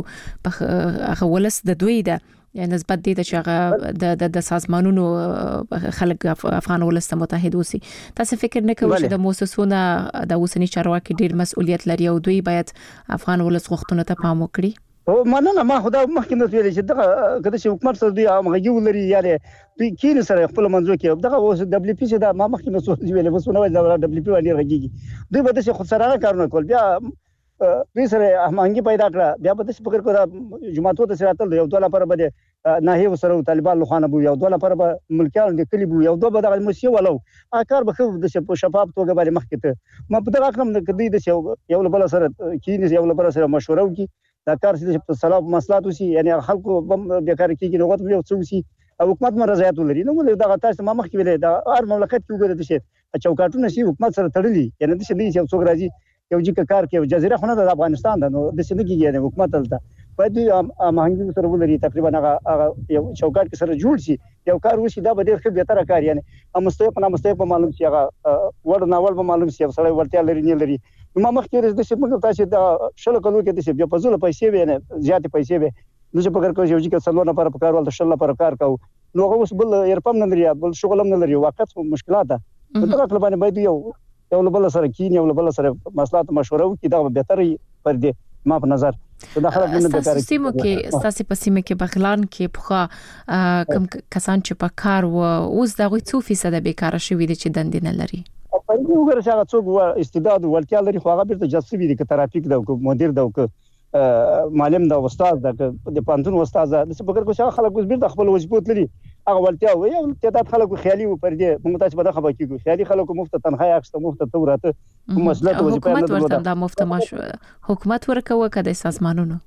هغه ولس د دوی ده یا نسبت دي چې هغه د سازمانونو خلک افغان ولس ته متحد اوسي. تاسو فکر نه کوئ چې د مؤسسونو د اوسنی چارواکي ډیر مسؤلیت لري او دوی باید افغان ولس غوښتنو ته پام وکړي؟ او مننه ما خدا مخکې نو ویل چې دغه کله چې حکومت سره دوی هغه ولري یاره دوی کین سره خپل منځو کې دغه اوس دبليو پی چې دا ما مخکې نو ویل وسونه دا دبليو پی باندې راګيږي دوی به د خود سره کارونه کول بیا دوی سره همانګي پیدا کړه بیا به د فکر کوه جماعتو ته سره تل یو ډول پر بده نه هي سره طالبان لخوانه بو یو ډول پر ملکیان د کلی بو یو ډول دغه موسیو ولو کار به خو د شفاف توګه باندې مخکې ته ما په دغه رقم د کدی د یو بل سره کینې یو بل سره مشوره وکي دا کار چې په صلاح مسلات وسی یعنی خلکو بیکار کیږي نو غوښتل یو څه وسی او حکومت مرزيات ولري نو دغه تاسو ما مخکې ویل دا هر مملکت کې وګورئ د شي چوکاټونه شي حکومت سره تړلي یعنی د شي یو څوک راځي یو ځکه کار کوي جزیره خونه د افغانستان ده نو د سینګي یعنی حکومت دلته باید مهنګي سره ولري تقریبا هغه یو چوکاټ کې سره جوړ شي یو کار وشي دا به ډیر ښه به تر کار یعنی مستوي په معلوم شي هغه ور نه ور به معلوم شي سره ورته لري نه لري نو ما مخکې د شي موږ تاسو د شل کلو کې د شي په زول پیسې ویني زیات پیسې به نو چې په کار کوي یو ځکه څلور نه پر کار ول شل پر کار کوي نو هغه اوس بل يرپم نه لري بل شغل هم نه لري واقعا مشکلات ده په طرف باندې باید یو بل سره کین یو بل سره مصلحت مشوره وکړي دا به تر پر دې ما په نظر دا خلک نه د کار سیمو کې ساسي په سیمه کې بغلان کې په کم کسان چې په کار و اوس دا غوي 2% بیکاره شوی دي چې دند نه لري په دې وګوره چې هغه څوک استعداد ولکه لري خو هغه بیرته جذبي دي چې ترافیک دا مدیر دا معلم دا استاد دا د پانتون استاد دا څه فکر کوي چې خلک اوس بیرته خپل وظیفه لري هغه ولتیا وي او تعداد خلکو خیالي و پر دې موږ تاسو به خبر کیږو خیالي خلکو مفت تنخواه اخیسته مفت توراته مسله وظیفه حکومت ورته د مفت معاش حکومت ورکوه کده سازمانونو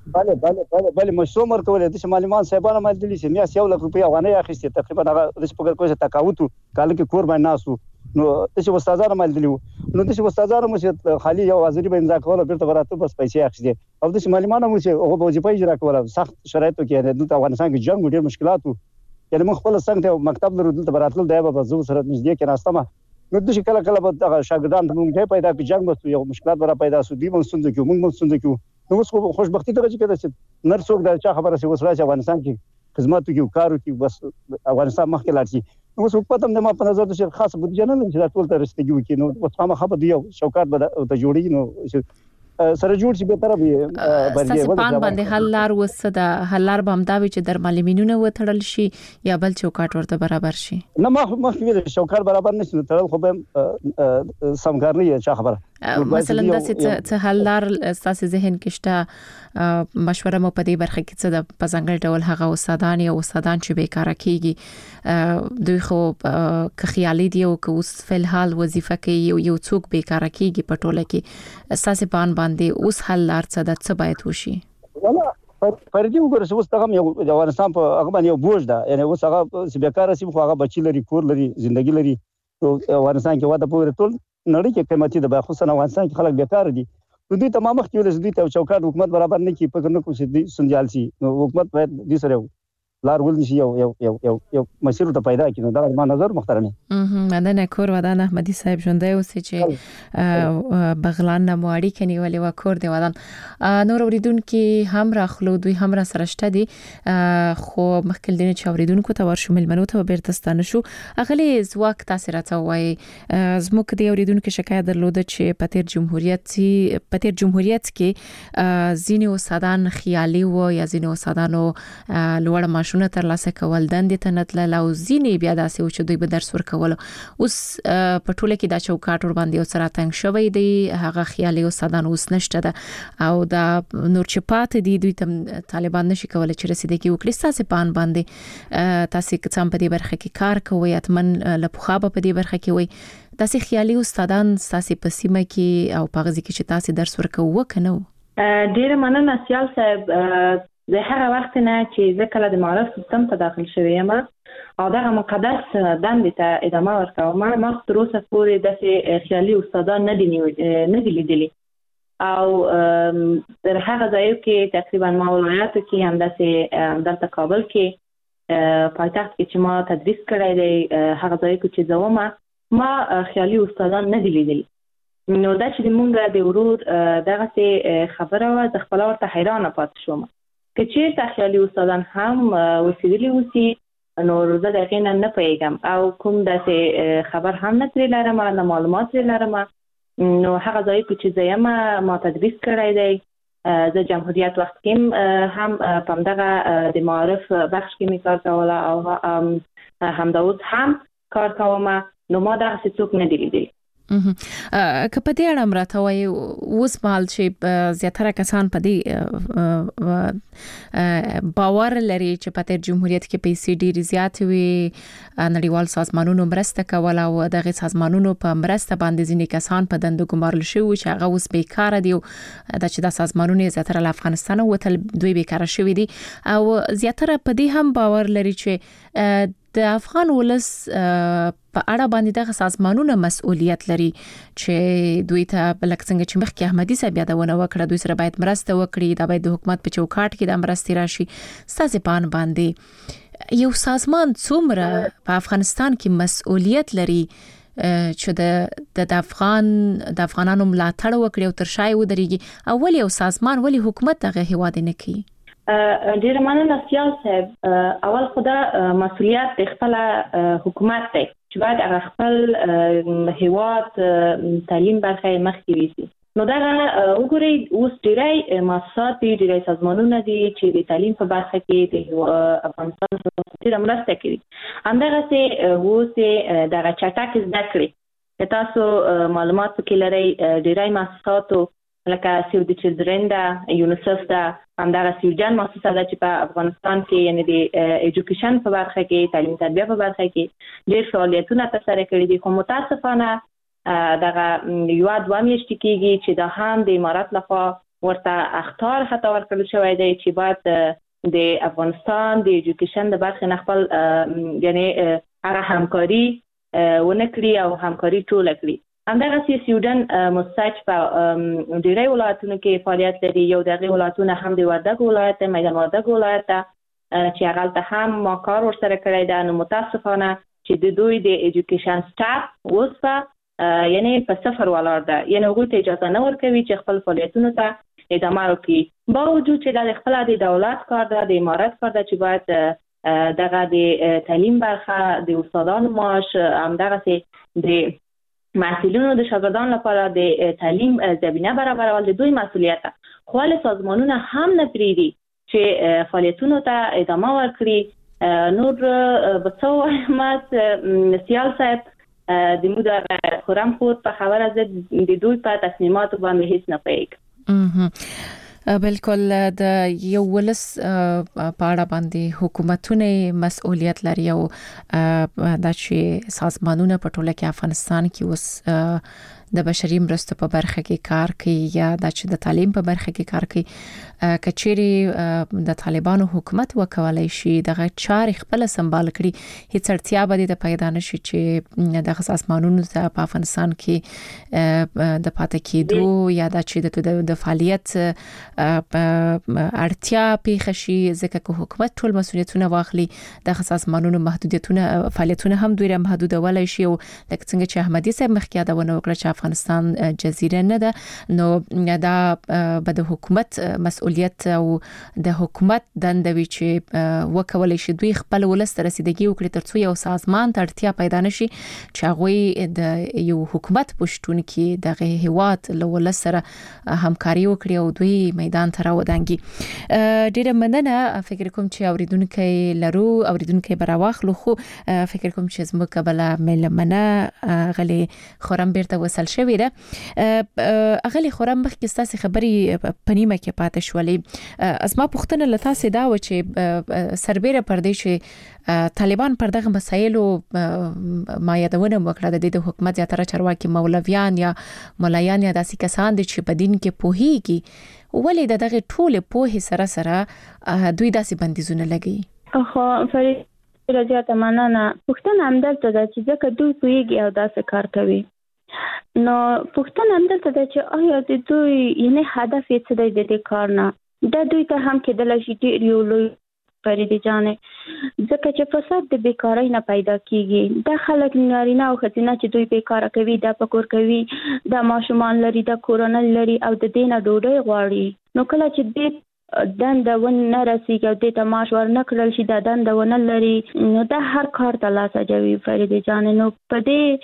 بله مشروع ورکول د معلمان صاحبانو مال دي چې میاس 1 لک روپیا ونه اخیسته تقریبا هغه د فکر کوي چې تقاوت کال کې کور باندې ناسو نو چې استادانو مال دي نو د استادانو مشه خالي یو وزیر به امضا کول بیرته ورته بس پیسې اخیسته او د معلمانو مشه هغه وظیفه اجرا کوله سخت شرایطو کې د افغانستان کې جنگ ډېر مشکلات یعنی موږ خپل څنګه مکتب لرو دلته براتل دی به زو سره نږدې کې راستمه نو د شي کله به شاګردان موږ پیدا کې جنگ بس یو مشکلات ورا پیدا سو دی موږ څنګه کوو موږ څنګه کوو نو اوس خوشبختی ته چې نر څوک دا چا خبره سي وسره افغانستان کې خدماتو کې کارو کې بس افغانستان مخکې لاړ شي اوس حکومت هم د ما په نظر د خاصه بودیجه نه لري چې دا ټول ته رسیدګي وکړي. نو اوس خامخا به یو شوکات به ته جوړیږي نو سره جوړ شي به طرف یې پان باندې حل لار وسه د حل لار به همدا وي چې در معلمینونه وتړل شي یا بل چوکاټ ورته برابر شي. نه ما ویل شوکات برابر نشي تړل خو به سمګار نه چا خبره. مثلا د څه حل لار تاسو ذهن کې شته مشوره مو په دې برخه کې څه د پزنګل ډول هغه استادان یا استادان چې بیکاره کیږي دوی خو که خیالي دی او که اوس فلحال وظیفه کوي یو څوک بیکاره کیږي په ټوله کې اساسي پان باندې اوس حل لار څه د څه باید وشي. ولا پردي وګورئ اوس هغه یو د افغانستان په هغه باندې یو بوج ده. یعنی اوس هغه بیکاره سي خو هغه بچی لري کور لري ژوندۍ لري. افغانستان کې واده پورې ټول نړۍ کې قیمتي ده خصوصا افغانستان کې خلک بیکاره دي. دوی تمام وخت ویل دوی ته چوکاټ حکومت برابر نه کی په کنه کوم چې سنجال سي نو حکومت باید دې سره لار ولنشي یو مسیر ته پیدا کړي. دا ما نظر محترمه مننه کور ودان احمدي صاحب ژوندۍ اوسې چې بغلان نه مواړي کني ولې وکور دی ودان نور اوریدونکو هم راخلو دوی هم را سرشته دي خو مخکې دین چې اوریدونکو ته ورشو ملمنو ته بیرته ستانه شو اغلی زواک تاثیر راځوي زموږ دی اوریدونکو شکایت درلوده چې پتیر جمهوریت کې ځینې استادان خیالي و یا ځینې استادانو لوړ معاش تر لاسه کول دندې ته نتل او ځینې بیا داسې و چې دوی به درس ورکول اوس په ټوله کې دا چوکاټ ور باندې او سره تنګ شوی دی هغه خیالي استادان اوس نشته ده او دا نور چې پات دي دوی ته طالبان نشي کولای چې رسیدګي وکړي تاسو پان باندې تاسو کوم په دې برخه کې کار کوي اتمن لپخابه په دې برخه کې وي تاسو خیالي استادان تاسو په سیمه کې او په غزي کې چې تاسو درس ورکوو کنه ډیر مننه سیال صاحب د هغه وخت نه چې زه کله د معرف سیستم ته داخل شوم او دغه مقدس دندې ته ادامه ورکوم ما تر اوسه پورې د خیالي استادان نه دي لیدلي او در هغه ځای کې تقریبا ما ولایتو کې هم دلته کابل کې پایتخت کې چې ما تدریس کړی دی هغه ځای کې چې زوم ما خیالي استادان نه دي لیدلي نو دا چې موږ د ورور دغه خبره و د خپل ورته حیرانه پاتې شوم که چیرته خیالي استادان هم وسیدلی وسی نو روزه دقیقا نه پیغام او کوم داسې خبر هم نه تری لرم نه معلومات تری لرم نو هغه ځای په چې زیم ما تدریس کړی دی د جمهوریت وخت کې هم په دغه د معارف بخش کې می کار کوله او هم داوود هم کار کوم نو ما دغه څوک نه دی لیدلی که په دې اړه راته وایي اوس مهال چې زیاتره کسان په دې باور لري چې په جمهوریت کې پیسې ډېرې زیاتې وي نړیوال سازمانونو مرسته کوله او دغه سازمانونو په مرسته باندې ځینې کسان په دندو ګمارل شوي چې هغه اوس بیکاره دي د چې د سازمانونو زیاتره له افغانستان وتل دوی بیکاره شوي دي او زیاتره په دې هم باور لري چې د افغان ولس په اړه باندې دغه سازمانونه مسؤلیت لري چې دوی ته بلک څنګه چې مخکې احمدي صاحب یادونه وکړه دوی سره باید مرسته وکړي دا باید د حکومت په چوکاټ کې د مرستې راشي ستاسو پان باندې یو سازمان څومره په افغانستان کې مسؤلیت لري چې د افغانانو ملاتړ وکړي او تر شای ودرېږي اول یو سازمان ولی حکومت دغه هیواد نه کوي ډیر مننه سیال صاحب اول خدا مسؤلیت د خپل حکومت دی چې باید هغه خپل هیواد تعلیم برخه مخکې ویسي نو دا وګورئ اوس ډیری مؤسسات دي ډیری سازمانونه دي چې د تعلیم په برخه کې د افغانستان سره مرسته کوي همدغه اوس دغه چټک زده کړې تاسو معلومات کې لري ډیری مؤسسات لکه سیو د چلډرن دا یونیسف دا همدغه سیوجان مؤسسه ده چې په افغانستان کې یعنی د ایجوکیشن په برخه کې تعلیم تربیه په برخه کې ډېر فعالیتونه ترسره کړي دي خو متاسفانه دغه یو دوه میاشتې کېږي چې د هم د امارات لخوا ورته اخطار حتی ورکړل شوی دی چې باید د افغانستان د ایجوکیشن د برخې نه خپل یعنی هغه همکاري ونه کړي او همکاري ټوله کړي همدغه سیوډن مستاج په ډیری ولایتونو کې فعالیت لري یو دغه ولایتونه هم د وردګ ولایت میدان وردګ ولایت چې هغه ته هم ما کار ورسره کړی دا نو متاسفانه چې د دوی د ایجوکیشن سټاف اوس په یعنی په صفر ولاړ ده یعنی هغوی ته اجازه نه ورکوي چې خپل فعالیتونو ته ادامه ورکړي با وجود چې د خپل د دولت کار ده د امارات کار ده چې باید دغه د تعلیم برخه د استادانو معاش همدغه د محصلینو د شاګردانو لپاره د تعلیم زمینه برابرول د دوی مسؤلیت ده. خو له سازمانونه هم نه پریدي چې فعالیتونو ته ادامه ورکړي. نور بڅو سیال صاحب د موږ خورم خود په خبره د دوی په تصمیماتو باندې هیڅ نه پېږي. بالکل د یو ولس په اړه باندې حکومتونه مسؤلیت لري او د چې سازمانونه په ټوله کې افغانستان کې اوس د بشري مرستو په برخه کې کار کوي یا د چې د تعلیم په برخه کې کار کوي. کچېری د طالبانو حکومت وکولای شي دغه چارې خپل سمبال کړي هیڅ اړتیا به د پیدا نشي چې د سازمانونو ته په افغانستان کې د پاتې کېدو یا د چې د فعالیت اړتیا پیښ شي ځکه چې حکومت ټول مسؤلیتونه واخلي د سازمانونو محدودیتونه فعالیتونه هم دوی محدود ولای شي او لکه څنګه چې احمدي صاحب مخکې دا ونه وکړه چې افغانستان جزیره نه ده نو دا به د حکومت مسؤلیت او د حکومت دندوي چې وکولای شي دوی خپل ولست رسیدګي وکړي ترڅو یو سازمان ته اړتیا پیدا نشي چې هغه د یو حکومت پښتون کې د هیواد له ولست سره همکاري وکړي او دوی میدان ته راوډانګي. ډیره مننه. فکر کوم چې اوریدونکو براواخلو خو فکر کوم چې زموږ قبل ملمنه غلي خورم بیرته وصل شوې ده. اغلی خورم مخکې ستاسو خبري پنیمه کې پاتې شولې. اسما پوښتنه لته سدا و چې سربېره پردې چې طالبان پر دغه مسایلو ما یادونه وکړه د حکومت زیاتره چارواکي مولویان یا مولایان یا داسې کسان دي چې په دین کې پوهیږي ولې دغه ټول په سره سره دوی داسې بندیزونه لګي. خو فرید رضا مننه. پښتنه همدلته ده چې ځکه دوی پوهیږي او داسې کار کوي. نو پښتنه همدلته ده چې آیا د دوی یعنی هدف یې څه دی د دې کار نه د دوی ته هم کېدلی شي ډېر یو لوی فریدې جانې ځکه چې فساد د بیکارۍ نه پیدا کیږي. د خلک نارینه او ښځینه چې دوی بیکاره کوي د پکور کوي د ماشومان لري د کورنۍ لري او د دې نه ډوډۍ غواړي نو کله چې دې دنده ونه رسیږي او د تماش ور نه کړل شي د دنده ونه لري نو د هر کار ته لاس اچوي فریدې جان. نو په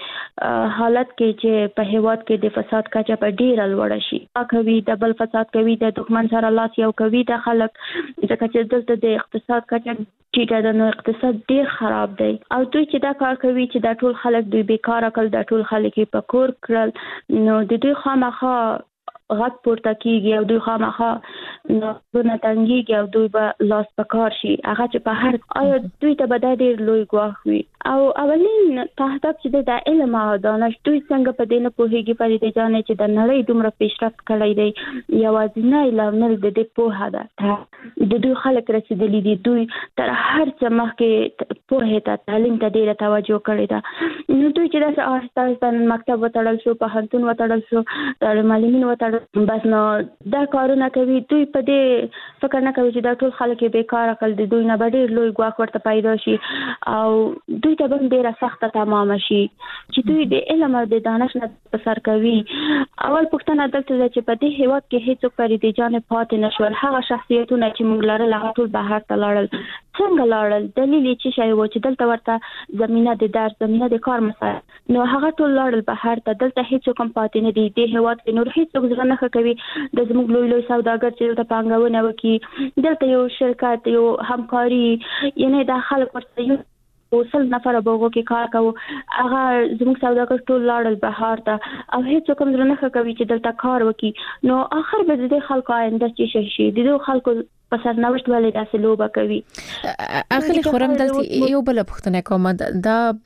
دې حالت کې چې په هیواد کې د فساد کچه په ډیر لوړ شي کوي د بل فساد کوي د دښمن سره لاس یو کوي د خلک ځکه چې دلته د اقتصاد کچه چې دا نو اقتصاد ډیر خراب دی او دوی چې دا کار کوي چې دا ټول خلک دوی بیکاره کړل د ټول خلک په کور کړل نو د دوی خامخا غږ پورته کیږي او دوی خامخا نو تنګيږي او دوی به لاس پکار شي هغه چې په هر آیا دوی ته به ډېر لوی ګواښ وي او اولین تهدف چې د علم او دانش دوی څنګه په دې نه پوهیږي پرې ځانې چې د نړۍ دومره پیشرفت کړی دی یوازینی لامل د دې پوهه ده د دوی خلک رسیدلی دي دوی تر هر څه مخکې پوهه ته تعلیم ته ډېره توجه کړې ده نو دوی چې د آهسته مکتب وتړل شو په هنتون وتړل شو د معلمین وتړل بس نو دا کارونه کوي دوی په دې فکر نه کوي چې دا ټول خلک بیکاره کړل دي دوی نه ډېر لوی ګواښ ورته پیدا شي او دوی ته هم ډېره سخته تمام شي چې دوی د علم او د دانش نه سر کوي. اول پوښتنه دلته ده چې په دې هیواد کې هیڅ پرې د جان پاتې نشول هغه شخصیتونه چې موږ لرل هغه ټول بهر ته لاړل څنګه لاړل دلیل یې څه شی و چې دلته ورته زمينه د درس زمينه د کار مسایل نو هغه ټول لاړل بهر ته دلته هیڅ کوم پاتې نه دي د هیواد کې نور هیڅ ځل نه کوي د زموږ لوی سوداګر چې دلته پانګونه وکړي دلته یو شرکت یو همکاري یعنی د خلک ورته یو وصل نفر بوغو کې کار کوي هغه زموږ سوداګر ټول لاړل بهر ته او هیڅ کوم ځل نه کوي چې دلته کار وکړي نو اخر به د خلکو آینده چې شي د خلکو په سر نوښت ولې داسې لوبه کوي. اخلي خورم دلته یو بل پوښتنه کوم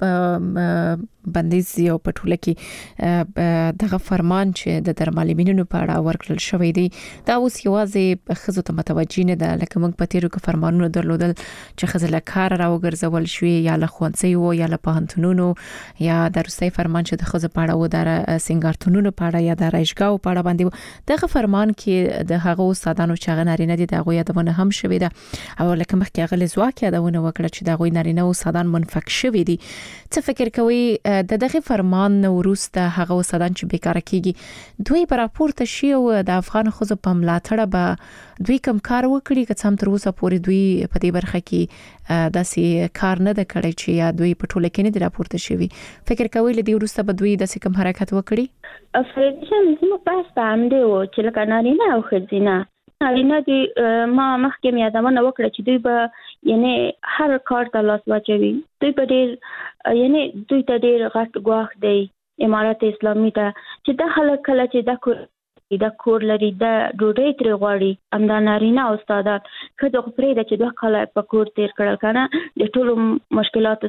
دا بندیز یو پټوله کې دغه فرمان چې د درملمینونو په اړه ورکړل شوی دی دا اوس یوازې خزو ته متوجي نه ده لکه موږ په تیرو کې فرمانونه درلودل چې خزله کار راوګرځول شوی یا له خونځي او یا له پهنټونونو یا د روسي فرمان چې د خزو په اړه و د سنگارتونونو په اړه یا د رایشګاو په اړه باندې دغه فرمان کې د هغه استادانو چې غناري نه دي دغه یا د یادونه هم شوې ده او لکه مخکې غل زواک یادونه وکړه چې دا غوي نارینه استادان منفک شوي دي. څه فکر کوي د دغه فرمان وروسته هغه استادان چې بیکاره کیږي دوی پر راپورته شي او د افغان خزو په ملاتړ به دوی کوم کار وکړي که څم تر اوسه پورې دوی په دې برخه کې داسې کار نه د کړی چې یا دوی په ټوله کې نه دی راپورته شوي. فکر کوي لدی وروسته به دوی داسې کوم حرکت وکړي؟ افریدیشن زموږ بحث په همدې و چې لکه نارینه او ښځینه نارینه دي ما مخکې مې یادونه وکړه چې دوی به یعنی هر کار ته لاس واچوي. دوی په ډېر یعنی دوی ته ډېر غټ ګواښ دی امارت اسلامي ته چې دا خلک کله چې دا کور لري دا ډوډۍ ترې غواړي همدا نارینه استادان ښځو خو پرېږده چې 2 کاله په کور تېر کړل که نه د ټولو مشکلاتو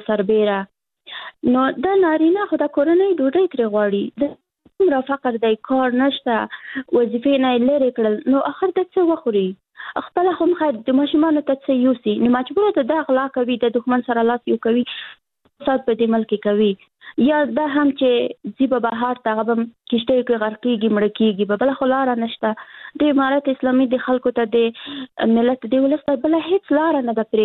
سربیره نو دا نارینه خو دا کورنۍ ډوډۍ ترې غواړي څومره فقر دی کار نشته وظیفې نه لري کړل نو اخر ته څه وخوري خپل هم خد د ماشومان ته څه یوسي نو مجبور ته دا غلا کوي د دښمن سره لاس یو کوي فساد په دې ملک کوي یا دا هم چې زیبه بهار ته غبم کشته کې غرقېږي مړ کېږي بل خلار نشته د امارت اسلامي د خلکو ته د ملت د ولست بل هیڅ لار نه د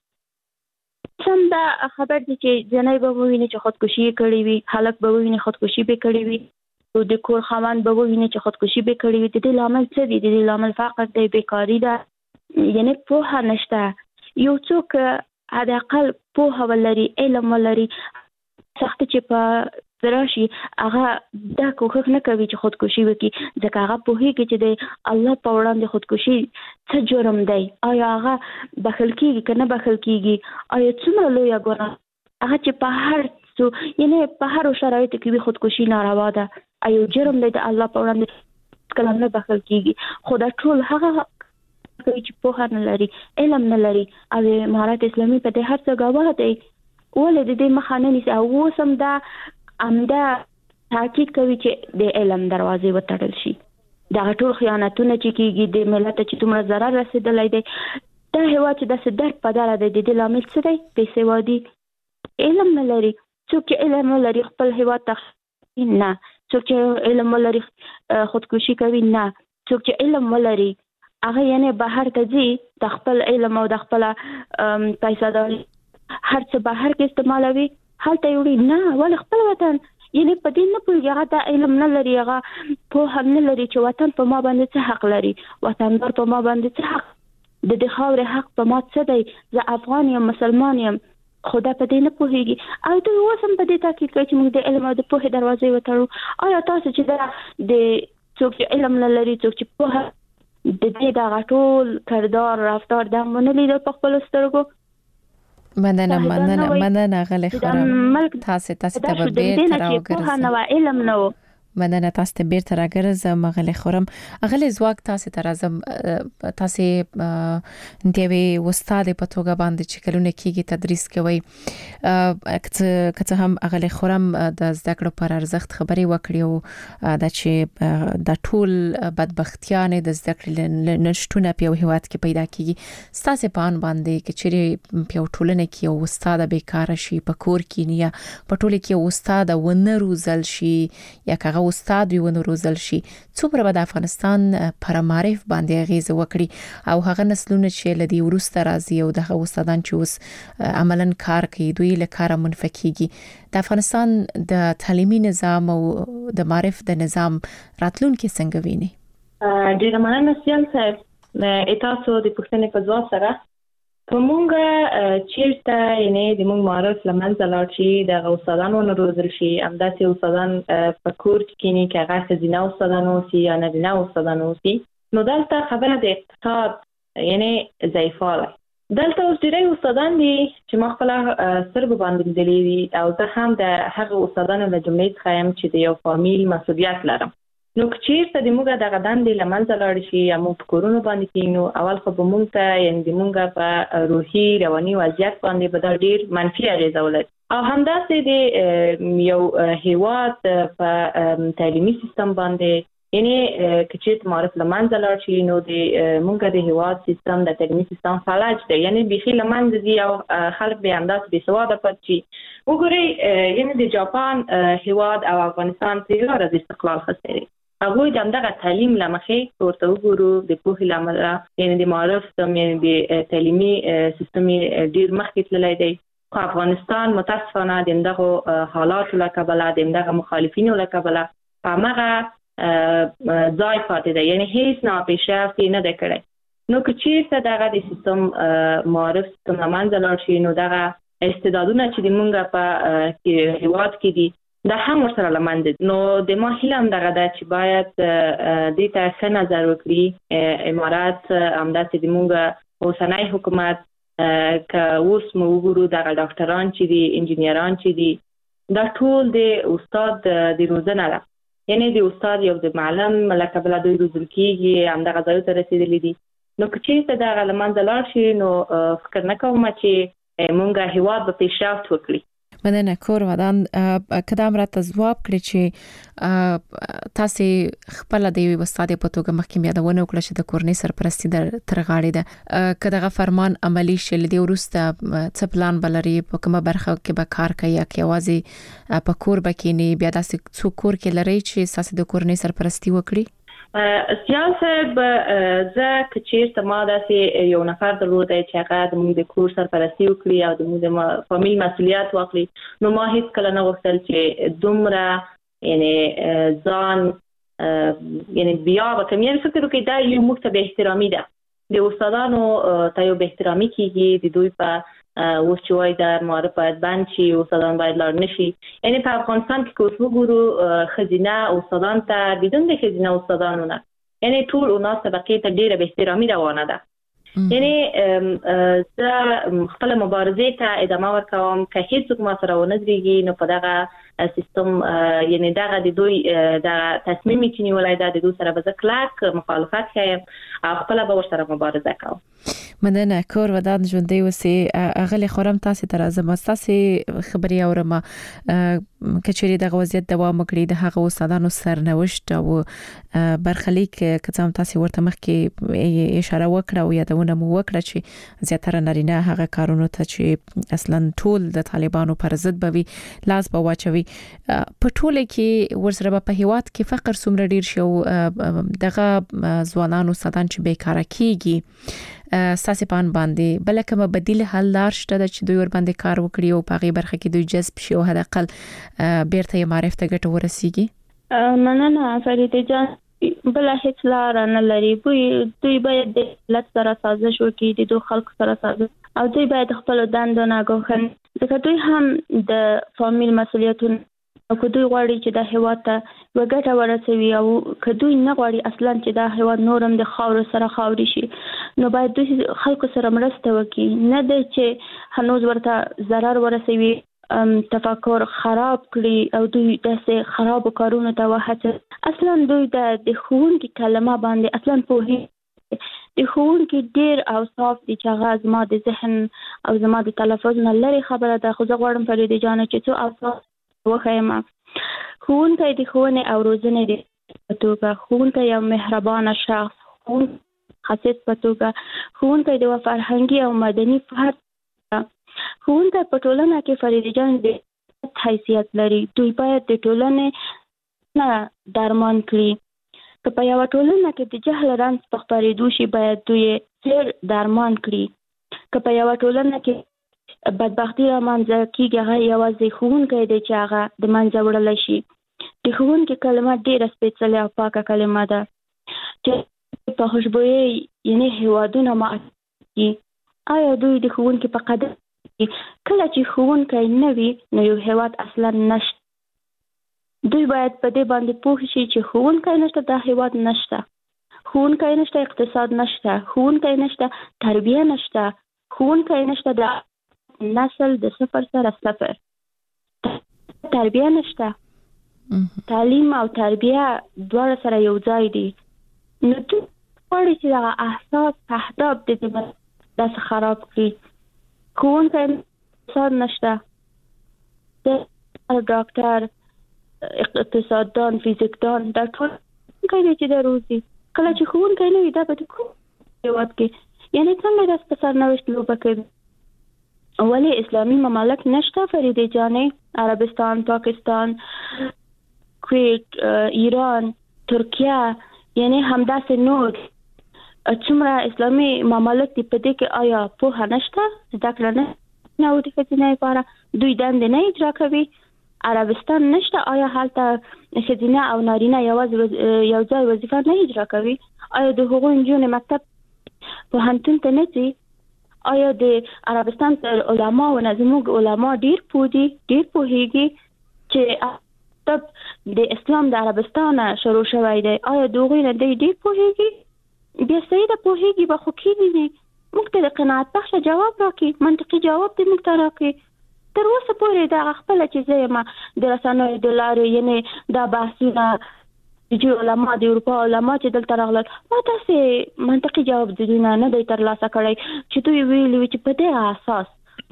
پرېخي سم دا خبر دي چې جنۍ به وویني چې خودکشي کړې وي هلک به وویني خودکشي به کړې وي او د کور خاوند به وویني چې خودکشي به کړې وي د دې لامل څه دي د دې لامل فقر دی بیکاری ده یعنی پوهه نشته یو څوک حد اقل پوهه ولري علم ولري سخت چې په راشي هغه دا کوښښ نه کوي چې خودکشي وکړي ځکه هغه پوهیږي چې د الله په وړاندې خودکشي څه جرم دی آیا هغه بخښل کیږي که نه بخښل کیږي آیا څومره لویه ګناه هغه چې په هر یعنی په هر شرایطو کې وي خودکشي ناروا ده ایو جرم دی د الله په وړاندې کله نه بخښل کیږي خو دا ټول هغه کوي چې پوهه نه لري علم نه لري او امارت اسلامي په دې هر څه ګواه دی ولې د دې مخه نه نیسي او اوس هم دا همدا تاکید کوي چې د علم دروازې وتړل شي دغه ټول خیانتونه چې کیږي د ملت چې دومره ضرر رسېدلی دی دا هېواد چې داسې درد په ډله دی د دې لامل څه دی بېسوادي علم نه لري څوک چې علم نه لري خپل هېواد ته نه څوک چې علم ولري خودکشي کوي نه څوک چې علم ولري هغه یعنی بهر ته ځي د خپل علم او د خپل پیسه‌داري هر څه بهر کې استعمالوي هلته یې نه ولې خپل وطن یعنی په دې نه پوهېږي هغه دا علم نه لري هغه پوهه نه لري چې وطن په ما باندې څه حق لري وطندار په ما باندې څه حق د دې خاورې حق په ما څه دی زه افغان یم مسلمان یم خدا په دې نه پوهېږي او دوی اوس هم په دې تاکید کوي چې موږ د علم او د پوهې دروازې وتړو آیا تاسو چې دا د څوک چې علم نه لري څوک چې پوهه د دې دغه ټول کردار رفتار دا مو نه لیدل په خپلو سترګو مننه غلی خورم تاسو ته به بیرته راوګرځم علم نو مننه تاسو ته بیرته راګرځم غلی خورم غلی زواک تاسو ته راځم تاسو دیوي استاد په توګه باندې چې کلونه کېږي تدریس کوي کته هم غلی خورم د زده کړو پر ارزښت خبري وکړي او د چې د ټول بدبختیانه د زده کړې نشټونه په هیواد کې پیدا کیږي تاسو په ان باندې کې چې په ټولنه کې یو استاد بیکاره شي په کور کې نه په ټوله کې استاد ونه روزل شي یا استاد یو روزل شي څومره به د افغانستان پر معرف باندې غیز وکړي او هغه نسلونه چې لدی ورسته راځي او د استادان چې اوس عملاً کار کوي دوی له کار منفکیږي د افغانستان د تعلیمي نظام او د معرف د نظام راتلونکي څنګه ویني؟ ډیره مننه سیال صاحب تاسو د پوښتنې په ځواب سره کومه چیرته یعنی د موږ معرف لمنځه لاړ شي د استادانو نه روزل شي همداسې استادان په کور کې کینی چې هغه ښځینه استادان اوسي یا نارینه استادان اوسي نو دلته خبره د اقتصاد یعنی ضعیفوالی دلته اوس ډېری استادان دي چې ما خپله سترګو باندې لیدلي دي او زه هم د هغه استادانو له جملې څخه یم چې د یو فامیل مسؤلیت لرم نو چیرته د موږ دغه دندې له منځه لاړ شي یا موږ په کورونو باندې کینو اول خو به موږ ته یعنې د موږ په روحي رواني وضعیت باندې به دا ډېر منفي اغېزه ولري او همداسې د یو هېواد په تعلیمي سیستم باندې یعنې که چیرته معرف له منځه لاړ شي نو د موږ د هېواد سیستم د تعلیمي سیستم فلج دی یعنې بیخي له منځه ځي او خلک به همداسې بېسواده پاتې شي وګورئ یعنې د جاپان هېواد او افغانستان څلوره د استقلال خسرې هغه د همدغه تعلیم لمخې ورته وګورو د پوهې لامل یعنی د معارف یعنی د تعلیمي سیستم ډیر مخکې تللی دی. خو افغانستان متاسفانه د همدغه حالاتو له کبله د همدغه مخالفینو له کبله په همغه ځای پاتې دی، یعنی هیڅ ناپیشرفت یې نه دی کړی. نو که چیرته دغه د سیستم معارف سیستم له منځه لاړ شي نو دغه استعدادونه چې د مونږ په هیواد کې دي دا هم ورسره له منځه. نو د ما هیله همدغه ده چې باید دې ته ښه نظر وکړي امارات، همداسې د مونږ اوسنی حکومت که اوس مو وګورو دغه ډاکټران چې دي، انجینران چې دي، دا ټول د استاد د روزنه ده. یعنی د استاد یو د معلم له کبله دوی روزل کېږي، همدغه ځایو ته رسېدلي دي. نو که چېرته دغه له منځه لاړ شي نو فکر نه کوم چې مونږ هیواد به پیشرفت وکړي. مننه کور ودان کدام راته ځواب کړی چې تاسو خپل د یو استاد په توګه مخکې یادونه وکړه چې د کورنۍ سرپرستی د ترغاړې ده کداغه فرمان عملی شل دی ورسته څه پلان بلري په کومه برخه کې به کار کوي یا یوازې په کور بکینی بیا د څو کور کې لري چې تاسو د کورنۍ سرپرستی وکړي؟ سیال صاحب زه که چیرته ما داسې یو نفر درلودی چې هغه د موږ د کور سرپرستي وکړي او د موږ د فامیل مسؤلیت واخلي نو ما هیڅ کله نه غوښتل چې دومره یعنی ځان یعنی بیا وکړم. یعنی فکر وکړئ دا یو موږ ته به احترامي ده، د استادانو ته یو به احترامي کېږي، د دوی په اوس چې وایي د معارف باید بند شي، استادان باید لاړ نه شي. یعنی په افغانستان کې که اوس وګورو ښځینه استادان ته بدون د ښځینه استادانو نه یعنی ټول اوناس طبقې ته ډېره به احترامي روانه ده. یعنی زه خپل مبارزې ته ادامه ورکوم که هیڅوک ما سره ونه درېږي نو په دغه سیستم یعنی دغه د دوی د تصمیم چې نیولی ده د دوی سره به زه کلک مخالفت کوم او خپله به ورسره مبارزه کوم. مننه کور ودان ژوندۍ اوسې. اغلی خورم تاسو ته راځم، تاسو خبري اورم کچېری دغه وضعیت دوام وکړي د هغه استادانو سرنوشت او برخلیک که څنګه تاسو ورته مخکې اشاره وکړه او یادونه مو وکړه چې زیاتره نارینه هغه کارونو ته چې اصلا ټول د طالبانو پر ضد بوي لاس به واچوي. په ټوله کې ورسره په هیواد کې فقر څومره ډیر شو، دغه ځوانانو استادان چې بیکاره کیږي ساسي پان باندې بل کومه بدیل حل لار شته چې دوی ور باندې کار وکړي او په غي برخه کې دوی جذب شي او حداقل بیرته معرفت ته ګټه ورسیږي؟ مننه فریده جان، بل هیڅ لار نه لري. دوی باید د دولت سره سازش وکړي، د دوه خلکو سره سازش او دوی باید خپل دندو نه غوښن ځکه دوی هم د فامیل مسؤلیتونه او که دوی غواړي چې د هیواد ته وګټه ورسوي او که دوی نه غواړي اصلا چې د هیواد نورم د خاور سره خاوري شي نو باید دوی خلکو سره مرسته وکړي، نه دی چې هنوز ورته ضرر ورسوي تفکر خراب کړي او دوی داسې خراب کارونه ته وهڅوي. اصلا دوی د ښوونکي کلمه باندې اصلا پوهې د ښوونکي ډیر اوصاف دي چې هغه زما د ذهن او زما د تلفظ نه لري خبره ده. خو زه غواړم فریده جانه چې څو اوصاف وخایم. ښوونکی د ښوونې او روزنې د توګه، ښوونکی یو مهربانه شخص، خاصیت په توګه ښوونکی د فرهنګي او مدني فرد، ښوونکی په ټولنه کې فریده جان د حیثیت لري. دوی باید د ټولنې نه درمان کړي. که په یو ټولنه کې د جهل رنځ په خپرېدو شي باید دوی ډېر درمان کړي. که په یو ټولنه کې بدبختی را منځه کېږي هغه یوازې ښوونکی دی چې هغه د منځه وړلی شي. د ښوونکي کلمه ډېره سپېڅلې او پاکه کلمه ده چې په خوشبویۍ یعنی هیوادونه معرفي. آیا دوی د ښوونکي په قدر کله چې ښوونکی نه وي نو یو هیواد اصلا نشته. دوی باید په دې باندې پوه شي چې ښوونکی نشته دا هیواد نشته، ښوونکی نشته اقتصاد نشته، ښوونکی نشته تربیه نشته، ښوونکی نشته د نسل د 0 سره 0، تربیه نشته. تعلیم او تربیه دواړه سره یو ځای دي. نو دوی غواړي چې دغه احساس اهداف د دې داسې خراب کړي. ښوونکی اقتصاد نشته، ډاکټر، اقتصاددان، فیزیکدان دا ټول ښوونکی دی چې دا روزي. کله چې ښوونکی نه وي دا به د کوم هیواد کې یعنی څنګه داسې په سرنوشت لوبه کوي؟ ولی اسلامی ممالک نشته فریده جانې؟ عربستان، پاکستان، کویت، ایران ترکیه یعنی همداسې نور څومره اسلامي ممالک دي په دې کې آیا پوهه نشته زده کړه نه د ښځینه لپاره دوی دندې نه اجرا کوي عربستان نشته آیا هلته ښځینه او نارینه یو ځای وظیفه نه اجرا کوي آیا د هغوی نجونې مکتب پوهنتون ته نه ځي آیا د عربستان علما او زموږ علما ډیر پوهیږي چې تب د اسلام د عربستان شروع شوی دی آیا دوی نه ډیر پوهیږي بیا سیده پوهیږي به خو کېږي موږ ته د قناعت بخش جواب راکړي منطقي جواب دې موږ ته راکړي تر اوسه پورې دا خپل چې زه ما د رسنیو د لارې یعنی دا بحثونه چې علما د اروپا علما چې دلته راغلل ما تاسو منطقي جواب د دوی نه دی ترلاسه کړی چې دوی ویلي چې په دې اساس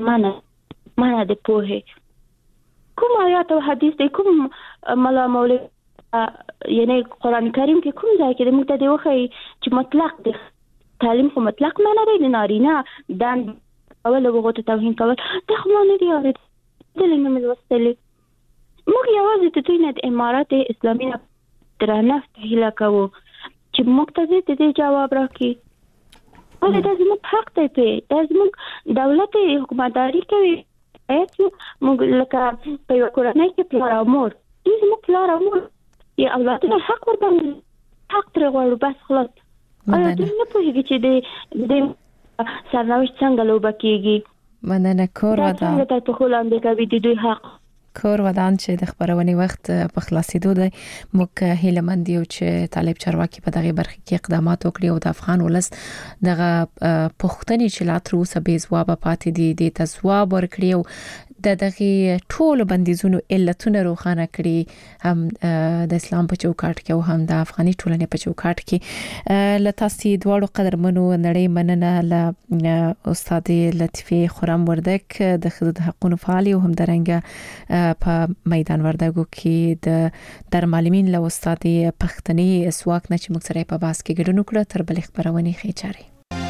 معنا د پوهه کوم آیات او حدیث د کوم مولا مولوی یعنی قرآن کریم کې کوم ځای کې موږ ته دی وخی چې مطلق د تعلیم خو مطلق نه لري د نارینه دان اول وګړو ته توهین کول د خمانه دی اورید د لنګم وسلې موږ یوازې د دوی نه د امارات اسلامي درنه هیله کوو چې موږ ته دې جواب راکړي ولې دا زموږ حق دی په زموږ دولت حکومتداري کوي موږ لکه په یو کورنۍ کې پلار او مور دې زموږ پلار او مور یا اولادونه حق ورباندې حق تر غواړو بس خلاص ایا دوی نه پوهیږي چې د سرنوشت څنګه لوبه کیږي مننه کور ودا څنګه ته په خلاندې کوي د دوی حق کور ودان چې د خبرونې وخت په خلاصېدو دی موږ هیله مند یو چې طالب چارواکي په دغه برخه کې اقدامات وکړي او د افغان ولس دغه پښتني چې لا تر اوسه بې ځواب پاتې دي د ځواب ورکړي او دغه ټول بندیزونو علتونه روښانه کړي هم د اسلام په چوکاټ کې او هم د افغاني ټولنې په چوکاټ کې لتاسي دواړو قدرمنو نړۍ مننه ل استاد لطیفه خرم وردک د حقوقو فعال او هم درنګ په میدان وردګو کې د درمالمین له استاد پښتني اسواق نه چې موږ سره په باس کې ګډون وکړو تر بل خبرونه خېچاري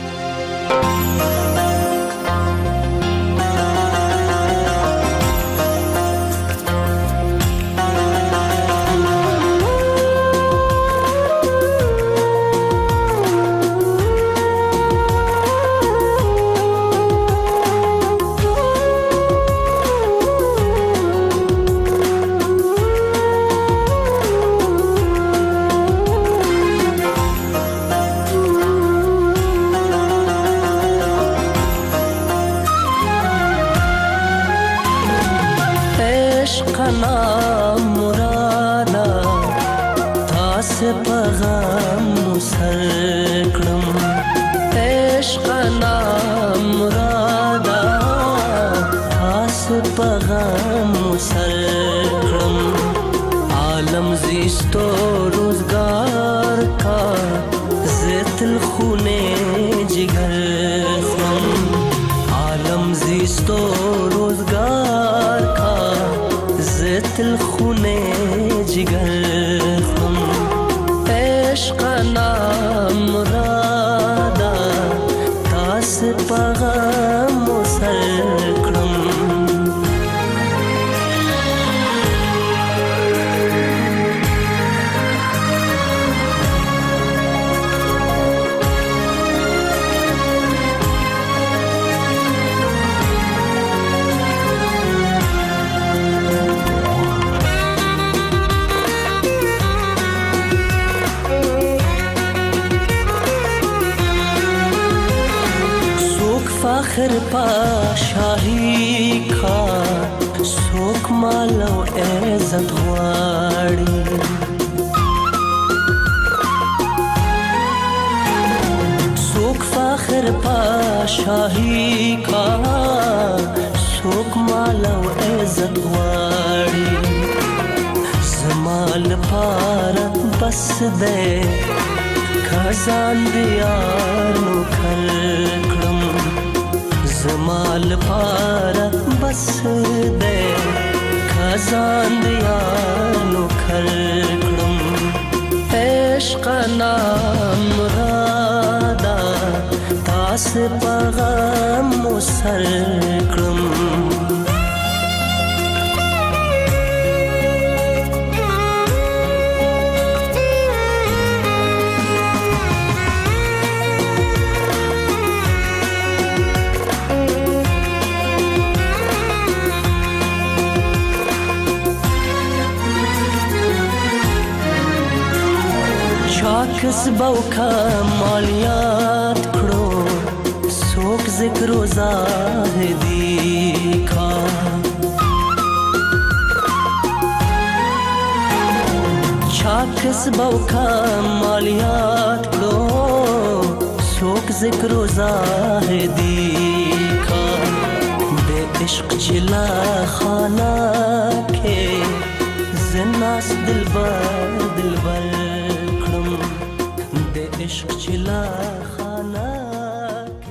فخر پا شاهی کا سوک مال او عزت غواړي سوک فخر پا شاهی کا سوک مال او عزت غواړي زمال پار بس دے خزان دیانو کړم زمال پارت بس دے خزان دیانو کړم عشق نام مرادا تاس پیغام سر کړم چاکس باوکا مالیات کړو څوک ذکر و زاهدی کا چاکس باوکا مالیات کړو څوک ذکر و زاهدی کا د عشق چلا خانه کې زناس دلبر دلبر کړم د عشق چلا